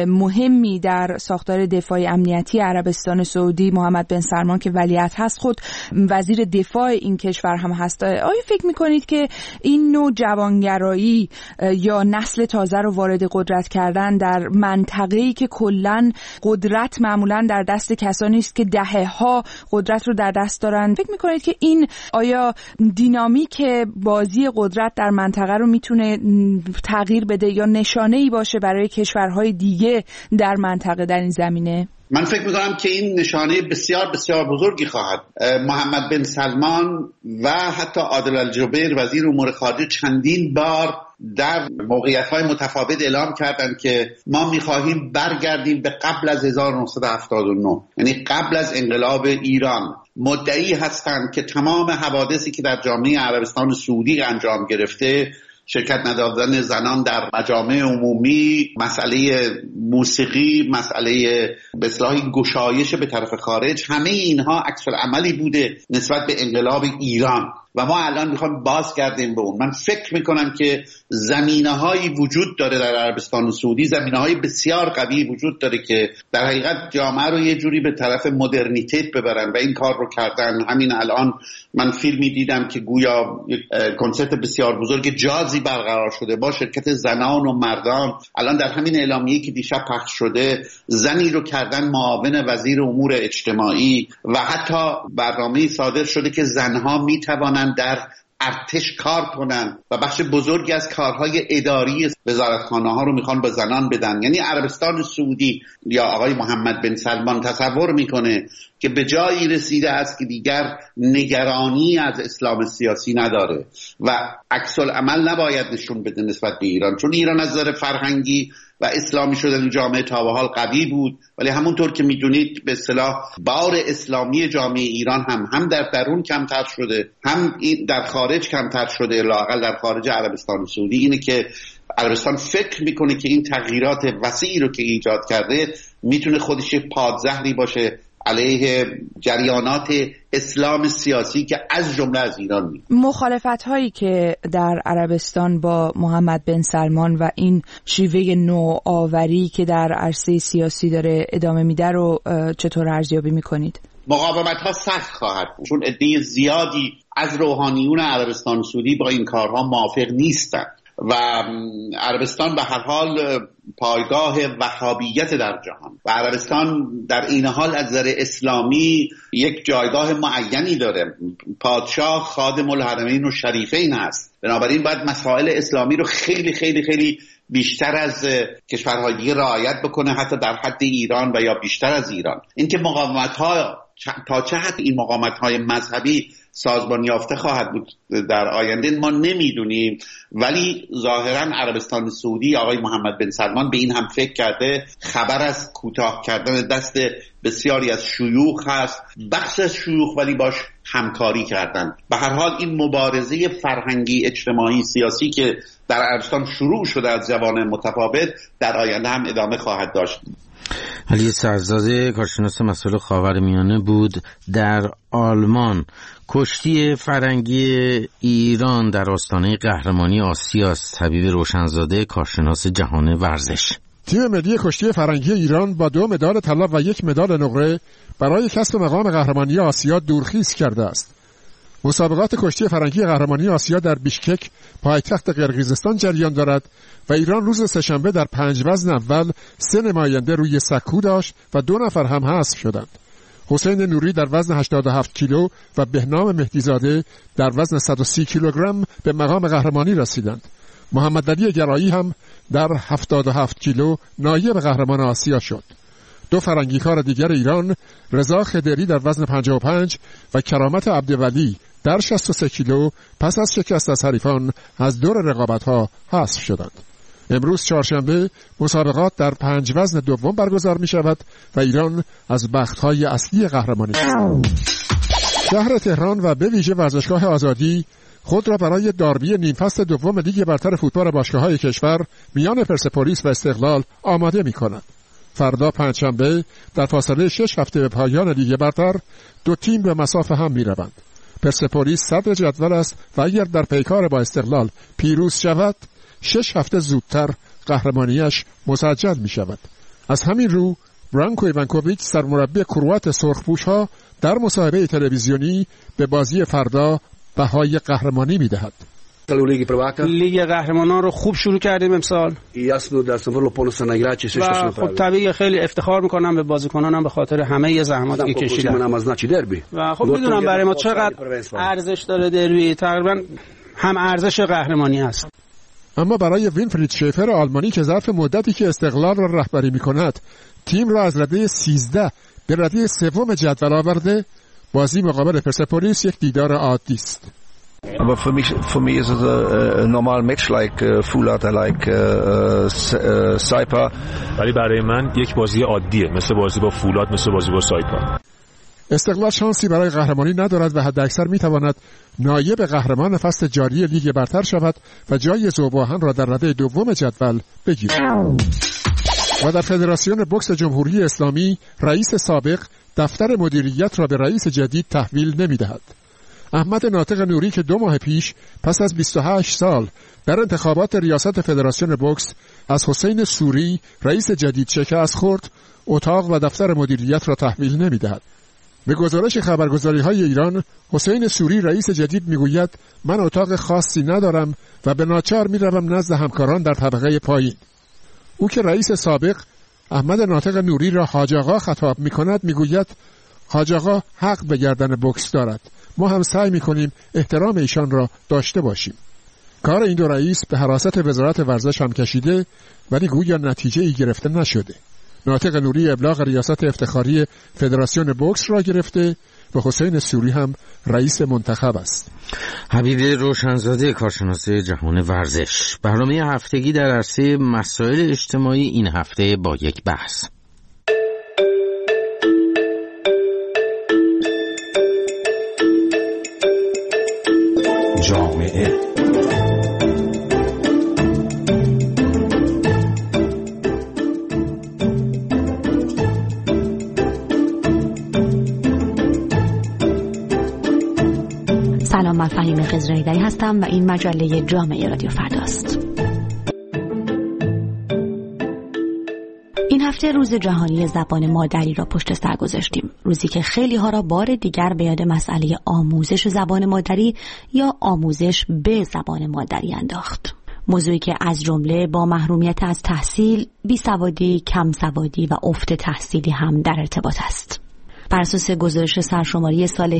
مهمی در ساختار دفاع امنیتی عربستان سعودی. محمد بن سلمان که ولیعهد هست خود وزیر دفاع این کشور هم هست. آیا فکر میکنید که این نوع جوانگرایی یا نسل تازه رو وارد قدرت کردن در منطقه‌ای که کلاً قدرت معمولاً در دست کسانی است که دهه‌ها قدرت رو در دست دارن، فکر میکنید که این آیا دینامیک بازی قدرت در منطقه رو میتونه تغییر بده یا نشانه‌ای باشه برای کشورهای دیگه در منطقه در این زمینه؟ من فکر میکنم که این نشانه بسیار بسیار بزرگی خواهد. محمد بن سلمان و حتی عادل الجبیر وزیر امور خارجه چندین بار در موقعیت‌های متفاوت اعلام کردند که ما می‌خواهیم برگردیم به قبل از 1979، یعنی قبل از انقلاب ایران. مدعی هستند که تمام حوادثی که در جامعه عربستان سعودی انجام گرفته، شرکت ندادن زنان در مجامع عمومی، مسئله موسیقی، مسئله به اصطلاح گشایش به طرف خارج، همه اینها عکس العملی بوده نسبت به انقلاب ایران و ما الان میخوایم بازگردیم به اون. من فکر میکنم که زمینه‌هایی وجود داره در عربستان سعودی، زمینه‌های بسیار قوی وجود داره که در حقیقت جامعه رو یه جوری به طرف مدرنیته ببرن و این کار رو کردن. همین الان من فیلمی دیدم که گویا یک کنسرت بسیار بزرگ جازی برقرار شده با شرکت زنان و مردان. الان در همین اعلامیه‌ای که دیشب پخش شده، زنی رو کردن معاون وزیر امور اجتماعی و حتی برنامه‌ای صادر شده که زنها میتوانند در ارتش کار کنن و بخش بزرگی از کارهای اداری وزارتخانه ها رو میخوان به زنان بدن. یعنی عربستان سعودی یا آقای محمد بن سلمان تصور میکنه که به جایی رسیده است که دیگر نگرانی از اسلام سیاسی نداره و عکس العمل نباید نشون بده نسبت به ایران، چون ایران از نظر فرهنگی و اسلامی شدن جامعه تا به حال قوی بود، ولی همونطور که میدونید به اصطلاح بار اسلامی جامعه ایران هم در درون کمتر شده، هم در خارج کمتر شده، لااقل در خارج عربستان سعودی. اینه که عربستان فکر میکنه که این تغییرات وسیعی رو که ایجاد کرده میتونه خودش پادزهری باشه علیه جریانات اسلام سیاسی که از جمله از ایران میاد. مخالفت هایی که در عربستان با محمد بن سلمان و این شیوه نوآوری که در عرصه سیاسی داره ادامه میده رو چطور ارزیابی میکنید؟ مقاومت ها سخت خواهد بود، چون عده زیادی از روحانیون عربستان سعودی با این کارها موافق نیستند و عربستان به هر حال پایگاه وهابیت در جهان و عربستان در این حال از نظر اسلامی یک جایگاه معینی داره. پادشاه خادم الحرمین و شریفین هست، بنابراین باید مسائل اسلامی رو خیلی خیلی خیلی بیشتر از کشورهای دیگه رعایت بکنه، حتی در حد ایران و یا بیشتر از ایران. اینکه مقاومت‌ها تا چه حد این مقاومت‌های مذهبی سازمان یافته خواهد بود در آینده ما نمیدونیم، ولی ظاهرا عربستان سعودی آقای محمد بن سلمان به این هم فکر کرده. خبر از کوتاه کردن دست بسیاری از شیوخ هست، بخش از شیوخ ولی باش همکاری کردن. به هر حال این مبارزه فرهنگی اجتماعی سیاسی که در عربستان شروع شده از جوانب متفاوت در آینده هم ادامه خواهد داشت. علی سرزاده کارشناس مسائل خاورمیانه بود. در آلمان کشتی فرنگی ایران در آستانه قهرمانی آسیاست. حبیب روشنزاده کارشناس جهان ورزش. تیم ملی کشتی فرنگی ایران با 2 مدال طلا و 1 مدال نقره برای کسب مقام قهرمانی آسیا دورخیز کرده است. مسابقات کشتی فرنگی قهرمانی آسیا در بیشکک پایتخت قرقیزستان جریان دارد و ایران روز سه‌شنبه در 5 وزن اول 3 نماینده روی سکو داشت و 2 نفر هم حذف شدند. حسین نوری در وزن 87 کیلو و بهنام مهدیزاده در وزن 130 کیلوگرم به مقام قهرمانی رسیدند. محمد علی گرایی هم در 77 کیلو نایب قهرمان آسیا شد. 2 فرنگیکار دیگر ایران، رضا خدری در وزن 55 و کرامت عبدولی در 63 کیلو پس از شکست از حریفان از دور رقابت‌ها حذف شدند. امروز چهارشنبه مسابقات در 5 وزن دوم برگزار می شود و ایران از بخت‌های اصلی قهرمانی است. شهر تهران و به ویژه ورزشگاه آزادی خود را برای داربی نیم فصل دوم لیگ برتر فوتبال باشگاه‌های کشور میان پرسپولیس و استقلال آماده می‌کند. فردا پنجشنبه در فاصله 6 هفته به پایان لیگ برتر 2 تیم به مساف هم می‌روند. پرسپولیس صدر جدول است و اگر در پیکار با استقلال پیروز شود 6 هفته زودتر قهرمانیش مسجل می‌شود. از همین رو برانکو ایوانکوویچ سرمربی کروات سرخپوش‌ها در مصاحبه تلویزیونی به بازی فردا بهای قهرمانی می‌دهد. لیگ قهرمانان رو خوب شروع کردیم امسال. خب طبیعیه خیلی افتخار میکنم به بازیکنانم به خاطر همه زحماتی که کشیدن. و خب میدونم برای ما چقدر ارزش داره دربی، تقریبا هم ارزش قهرمانی است. اما برای وینفرید شیفر آلمانی که ظرف مدتی که استقلال را رهبری میکند تیم را از رده 13 به رده 3 جدول آورده، بازی مقابل پرسپولیس یک دیدار عادی است. But for me is it a normal match like Foulard like سایپا. ولی برای من یک بازی عادیه، مثل بازی با فولاد، مثل بازی با سایپا. استقلال شانسی برای قهرمانی ندارد و حداکثر میتواند نایب قهرمان فصل جاری لیگ برتر شود و جای ذوب‌آهن را در رده دوم جدول بگیرد. و در فدراسیون بوکس جمهوری اسلامی رئیس سابق دفتر مدیریت را به رئیس جدید تحویل نمیدهد. احمد ناطق نوری که 2 ماه پیش پس از 28 سال در انتخابات ریاست فدراسیون بوکس از حسین سوری رئیس جدید شکست خورد، اتاق و دفتر مدیریت را تحویل نمیدهد. به گزارش خبرگزاری‌های ایران، حسین سوری رئیس جدید میگوید من اتاق خاصی ندارم و به ناچار میروم نزد همکاران در طبقه پایین. او که رئیس سابق احمد ناطق نوری را حاج آقا خطاب میکند میگوید حاج آقا حق به گردن بوکس دارد، ما هم سعی میکنیم احترام ایشان را داشته باشیم. کار این 2 رئیس به حراست وزارت ورزش هم کشیده ولی گویا نتیجه ای گرفته نشده. ناطق نوری ابلاغ ریاست افتخاری فدراسیون بوکس را گرفته و حسین سوری هم رئیس منتخب است. حبیب روشنزاده، کارشناس جهان ورزش. برنامه هفتگی در عرصه مسائل اجتماعی این هفته با یک بحث. جامعه سلام، من فهیم خضرایی‌دری هستم و این مجله جامعه رادیو فرداست. این هفته روز جهانی زبان مادری را پشت سر گذاشتیم، روزی که خیلی ها را بار دیگر به یاد مسئله آموزش زبان مادری یا آموزش به زبان مادری انداخت. موضوعی که از جمله با محرومیت از تحصیل، بیسوادی، کم سوادی و افت تحصیلی هم در ارتباط است. بر اساس گزارش سرشماری سال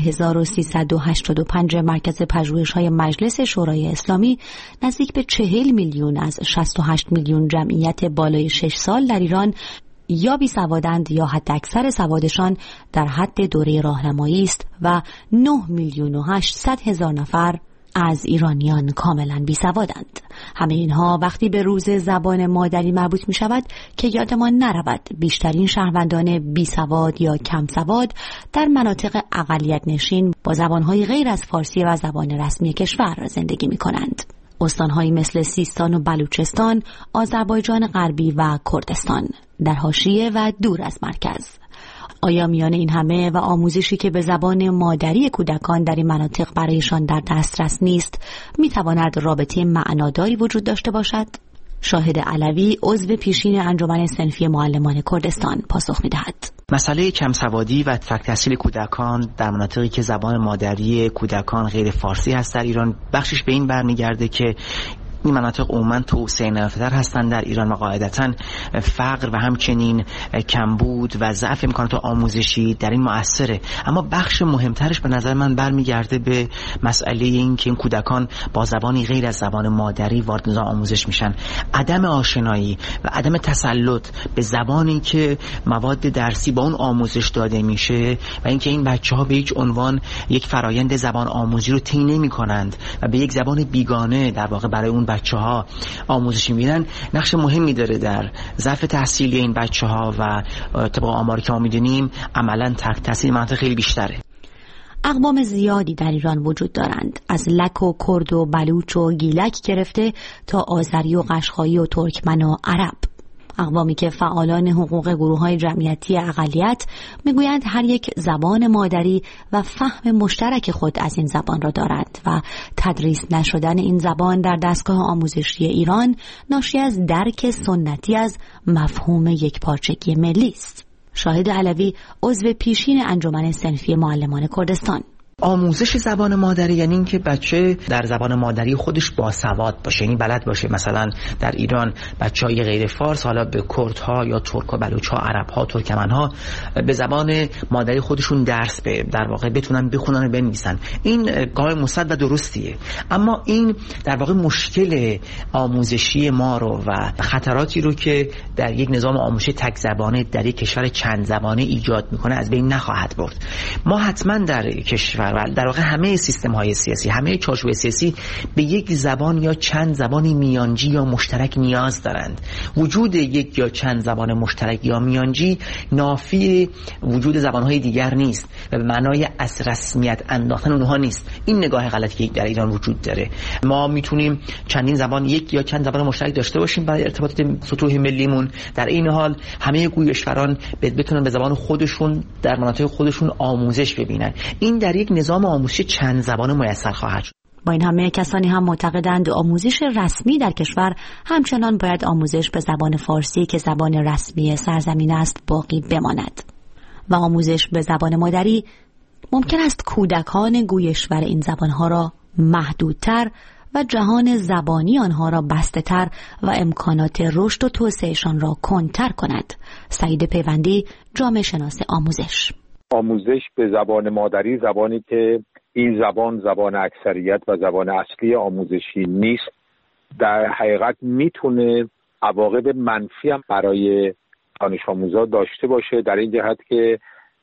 1385 مرکز پژوهش‌های مجلس شورای اسلامی، نزدیک به 40 میلیون از 68 میلیون جمعیت بالای 6 سال در ایران یا بیسوادند یا حداکثر سوادشان در حد دوره راهنمایی است و 9 میلیون و 800 هزار نفر از ایرانیان کاملا بیسوادند. همه اینها وقتی به روز زبان مادری مربوط می شود که یادمان نرود بیشترین شهروندان بیسواد یا کم سواد در مناطق اقلیت نشین با زبانهای غیر از فارسی و زبان رسمی کشور زندگی می کنند. استانهایی مثل سیستان و بلوچستان، آذربایجان غربی و کردستان در حاشیه و دور از مرکز. آیا میان این همه و آموزشی که به زبان مادری کودکان در این مناطق برایشان در دسترس نیست، میتواند رابطه معناداری وجود داشته باشد؟ شاهد علوی، عضو پیشین انجمن صنفی معلمان کردستان، پاسخ میدهد. مسئله کمسوادی و تک تحصیل کودکان در مناطقی که زبان مادری کودکان غیر فارسی هست در ایران، بخشش به این برمیگرده که این مناطق عموما توسعه نیافته‌تر هستند در ایران و قاعدتاً فقر و همچنین کمبود و ضعف امکانات آموزشی در این مؤثره. اما بخش مهمترش به نظر من برمیگرده به مسئله این که این کودکان با زبانی غیر از زبان مادری وارد نظام آموزش میشن. عدم آشنایی و عدم تسلط به زبانی که مواد درسی با اون آموزش داده میشه و اینکه این بچه‌ها به هیچ عنوان یک فرایند زبان آموزی رو طی نمی‌کنند و به یک زبان بیگانه در واقع برای اون بچه‌ها آموزش می‌بینن، نقش مهمی داره در ضعف تحصیلی این بچه‌ها و طبق آماری که ما می‌دونیم عملاً ترک تحصیل مناطق خیلی بیشتره. اقوام زیادی در ایران وجود دارند، از لک و کرد و بلوچ و گیلک گرفته تا آذری و قشقایی و ترکمن و عرب. اقوامی که فعالان حقوق گروه‌های جمعیتی اقلیت میگویند هر یک زبان مادری و فهم مشترک خود از این زبان را دارند و تدریس نشدن این زبان در دستگاه آموزشی ایران ناشی از درک سنتی از مفهوم یکپارچگی ملی است. شاهد علوی، عضو پیشین انجمن صنفی معلمان کردستان. آموزش زبان مادری یعنی این که بچه در زبان مادری خودش باسواد باشه، یعنی بلد باشه مثلا در ایران بچهای غیر فارس حالا به کردها یا ترک و بلوچ‌ها، عرب‌ها، ترکمن‌ها به زبان مادری خودشون درس در واقع بتونن بخونن و بنویسن. این کار مثبت و درستیه، اما این در واقع مشکل آموزشی ما رو و خطراتی رو که در یک نظام آموزشی تک زبانه در یک کشور چند زبانه ایجاد میکنه از بین نخواهد برد. ما حتما در کشور در واقع همه سیستم‌های سیاسی، همه چارچوب سیاسی به یک زبان یا چند زبانی میانجی یا مشترک نیاز دارند. وجود یک یا چند زبان مشترک یا میانجی نافی وجود زبان‌های دیگر نیست و به معنای از رسمیت انداختن اونها نیست. این نگاه غلطی که در ایران وجود داره. ما میتونیم چندین زبان، یک یا چند زبان مشترک داشته باشیم برای ارتباطات سطوح ملیمون، در این حال همه گویشوران بتونن به زبان خودشون در مناطق خودشون آموزش ببینن. این در یک نظام آموزشی چند زبانه میسر خواهد شد. با این همه کسانی هم معتقدند آموزش رسمی در کشور همچنان باید آموزش به زبان فارسی که زبان رسمی سرزمین است باقی بماند و آموزش به زبان مادری ممکن است کودکان گویشور این زبانها را محدودتر و جهان زبانی آنها را بسته‌تر و امکانات رشد و توسعهشان را کندتر کند. سعید پیوندی، جامعه شناس آموزش به زبان مادری، زبانی که این زبان اکثریت و زبان اصلی آموزشی نیست، در حقیقت میتونه عواقب منفی هم برای دانش آموزا داشته باشه، در این جهت که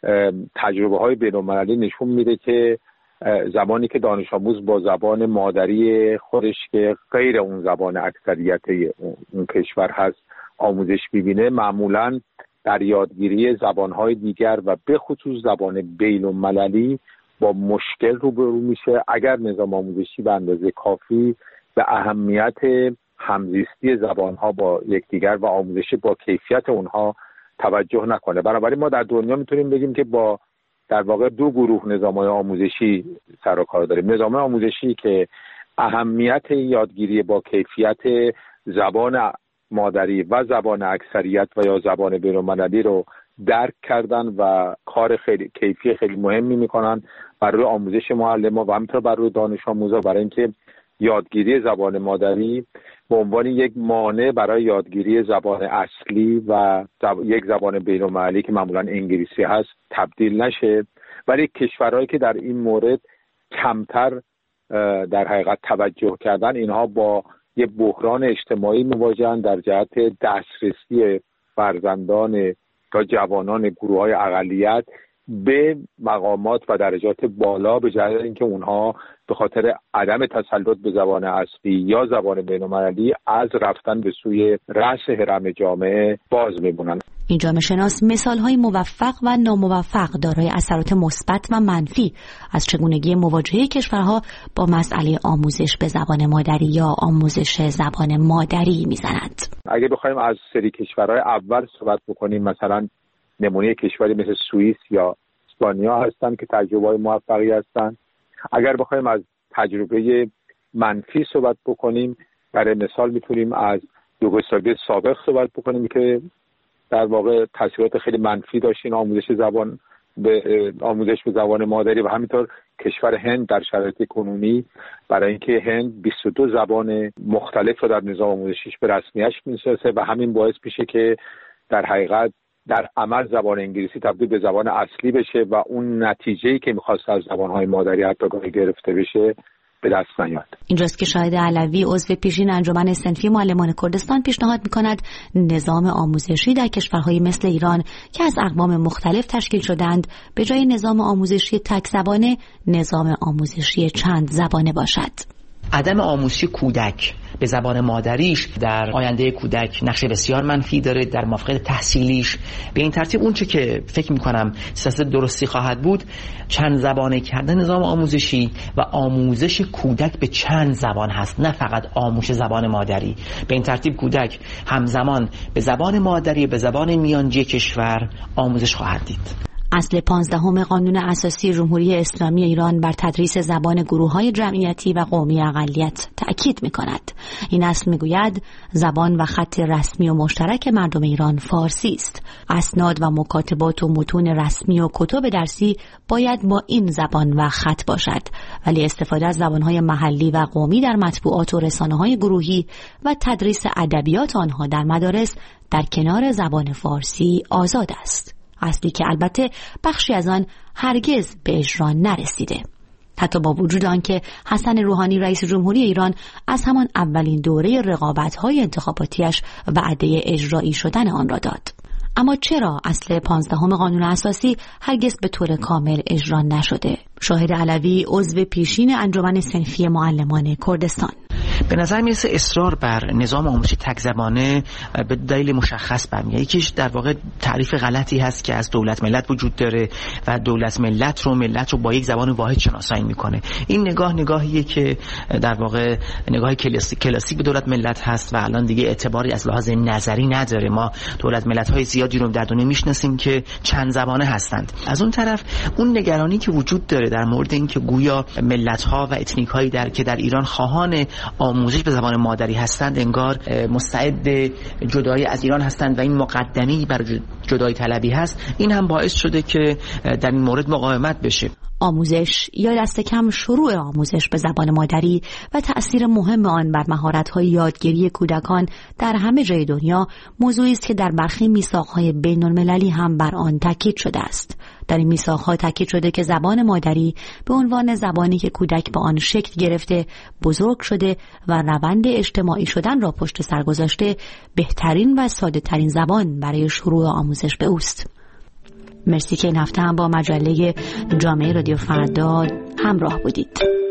تجربه های بین‌المللی نشون میده که زمانی که دانش آموز با زبان مادری خودش که غیر اون زبان اکثریت اون کشور هست آموزش ببینه، معمولاً در یادگیری زبانهای دیگر و به خصوص زبان بین‌المللی با مشکل روبرو میشه اگر نظام آموزشی به اندازه کافی به اهمیت همزیستی زبانها با یکدیگر و آموزش با کیفیت اونها توجه نکنه. بنابراین ما در دنیا میتونیم بگیم که با در واقع دو گروه نظام‌های آموزشی سر و کار داریم. نظام آموزشی که اهمیت یادگیری با کیفیت زبان مادری و زبان اکثریت و یا زبان بین‌المللی رو درک کردن و کار خیلی کیفی خیلی مهمی میکنن بر روی آموزش معلم‌ها و همینطور بر روی دانش آموزا، برای اینکه یادگیری زبان مادری به عنوان یک مانع برای یادگیری زبان اصلی و یک زبان بین‌المللی که معمولا انگلیسی هست تبدیل نشه. ولی کشورهایی که در این مورد کمتر در حقیقت توجه کردن، اینها با یه بحران اجتماعی مواجهن در جهت دسترسی فرزندان یا جوانان گروه‌های اقلیت به مقامات و درجات بالا، به جهت اینکه اونها به خاطر عدم تسلط به زبان اصلی یا زبان بین‌المللی از رفتن به سوی رأس هرم جامعه باز میمونن. این جامعه شناس مثال‌های موفق و ناموفق دارای اثرات مثبت و منفی از چگونگی مواجهه کشورها با مسئله آموزش به زبان مادری یا آموزش زبان مادری میزند. اگه بخوایم از سری کشورهای اول صحبت بکنیم، مثلا نمونه کشوری مثل سوئیس یا اسپانیا هستن که تجربه‌های موفقی هستن. اگر بخوایم از تجربه منفی صحبت بکنیم، برای مثال میتونیم از یوگسلاوی سابق صحبت بکنیم که در واقع تاثیرات خیلی منفی داشتین آموزش به زبان مادری، و همینطور کشور هند در شرایط کنونی، برای اینکه هند 22 زبان مختلف رو در نظام آموزشیش به رسمیت می‌شناسه و همین باعث میشه که در حقیقت در عمل زبان انگلیسی تبدیل به زبان اصلی بشه و اون نتیجه‌ای که می‌خواست از زبان‌های مادری حتی گاهی گرفته بشه به دست نیاد. اینجاست که شاهد علوی عضو پیشین انجمن صنفی معلمان کردستان پیشنهاد می‌کند نظام آموزشی در کشورهای مثل ایران که از اقوام مختلف تشکیل شدند به جای نظام آموزشی تک زبانه، نظام آموزشی چند زبانه باشد. عدم آموزش کودک به زبان مادریش در آینده کودک نقش بسیار منفی داره در موفقیت تحصیلیش. به این ترتیب اونچه که فکر میکنم سیاست درستی خواهد بود چند زبانه کردن نظام آموزشی و آموزش کودک به چند زبان هست، نه فقط آموزش زبان مادری. به این ترتیب کودک همزمان به زبان مادری به زبان میانجی کشور آموزش خواهد دید. اصل 15 قانون اساسی جمهوری اسلامی ایران بر تدریس زبان گروه‌های جمعیتی و قومی اقلیت تأکید می‌کند. این اصل می‌گوید زبان و خط رسمی و مشترک مردم ایران فارسی است. اسناد و مکاتبات و متون رسمی و کتب درسی باید با این زبان و خط باشد، ولی استفاده از زبان‌های محلی و قومی در مطبوعات و رسانه‌های گروهی و تدریس ادبیات آنها در مدارس در کنار زبان فارسی آزاد است. اصلی که البته بخشی از آن هرگز به اجرا نرسیده، حتی با وجود آنکه حسن روحانی رئیس جمهوری ایران از همان اولین دوره رقابت‌های انتخاباتیش وعده اجرایی شدن آن را داد. اما چرا اصل 15 قانون اساسی هرگز به طور کامل اجرا نشده؟ شاهد علوی، عضو پیشین انجمن صنفی معلمان کردستان: به نظر میرسه اصرار بر نظام آموزشی تک زبانه به دلیل مشخص برمیاد. یکیش در واقع تعریف غلطی هست که از دولت ملت وجود داره و دولت ملت رو با یک زبان واحد شناسایی میکنه. این نگاهیه که در واقع نگاه کلاسیک به دولت ملت هست و الان دیگه اعتباری از لحاظ نظری نداره. ما دولت ملت های زیادی رو در دنیا میشناسیم که چند زبانه هستند. از اون طرف اون نگرانی که وجود داره در مورد اینکه گویا ملت ها و اتنیک هایی که در ایران خواهان آموزش به زبان مادری هستند انگار مستعد جدایی از ایران هستند و این مقدمه‌ای بر جدایی طلبی هست، این هم باعث شده که در این مورد مقاومت بشه. آموزش یا دست کم شروع آموزش به زبان مادری و تأثیر مهم آن بر مهارت‌های یادگیری کودکان در همه جای دنیا موضوعی است که در برخی میثاق‌های بین‌المللی هم بر آن تاکید شده است. در این میثاق‌ها تاکید شده که زبان مادری به عنوان زبانی که کودک به آن شکل گرفته، بزرگ شده و روند اجتماعی شدن را پشت سر گذاشته، بهترین و ساده‌ترین زبان برای شروع آموزش به اوست. مرسی که این هفته هم با مجله جامعه رادیو فردا همراه بودید.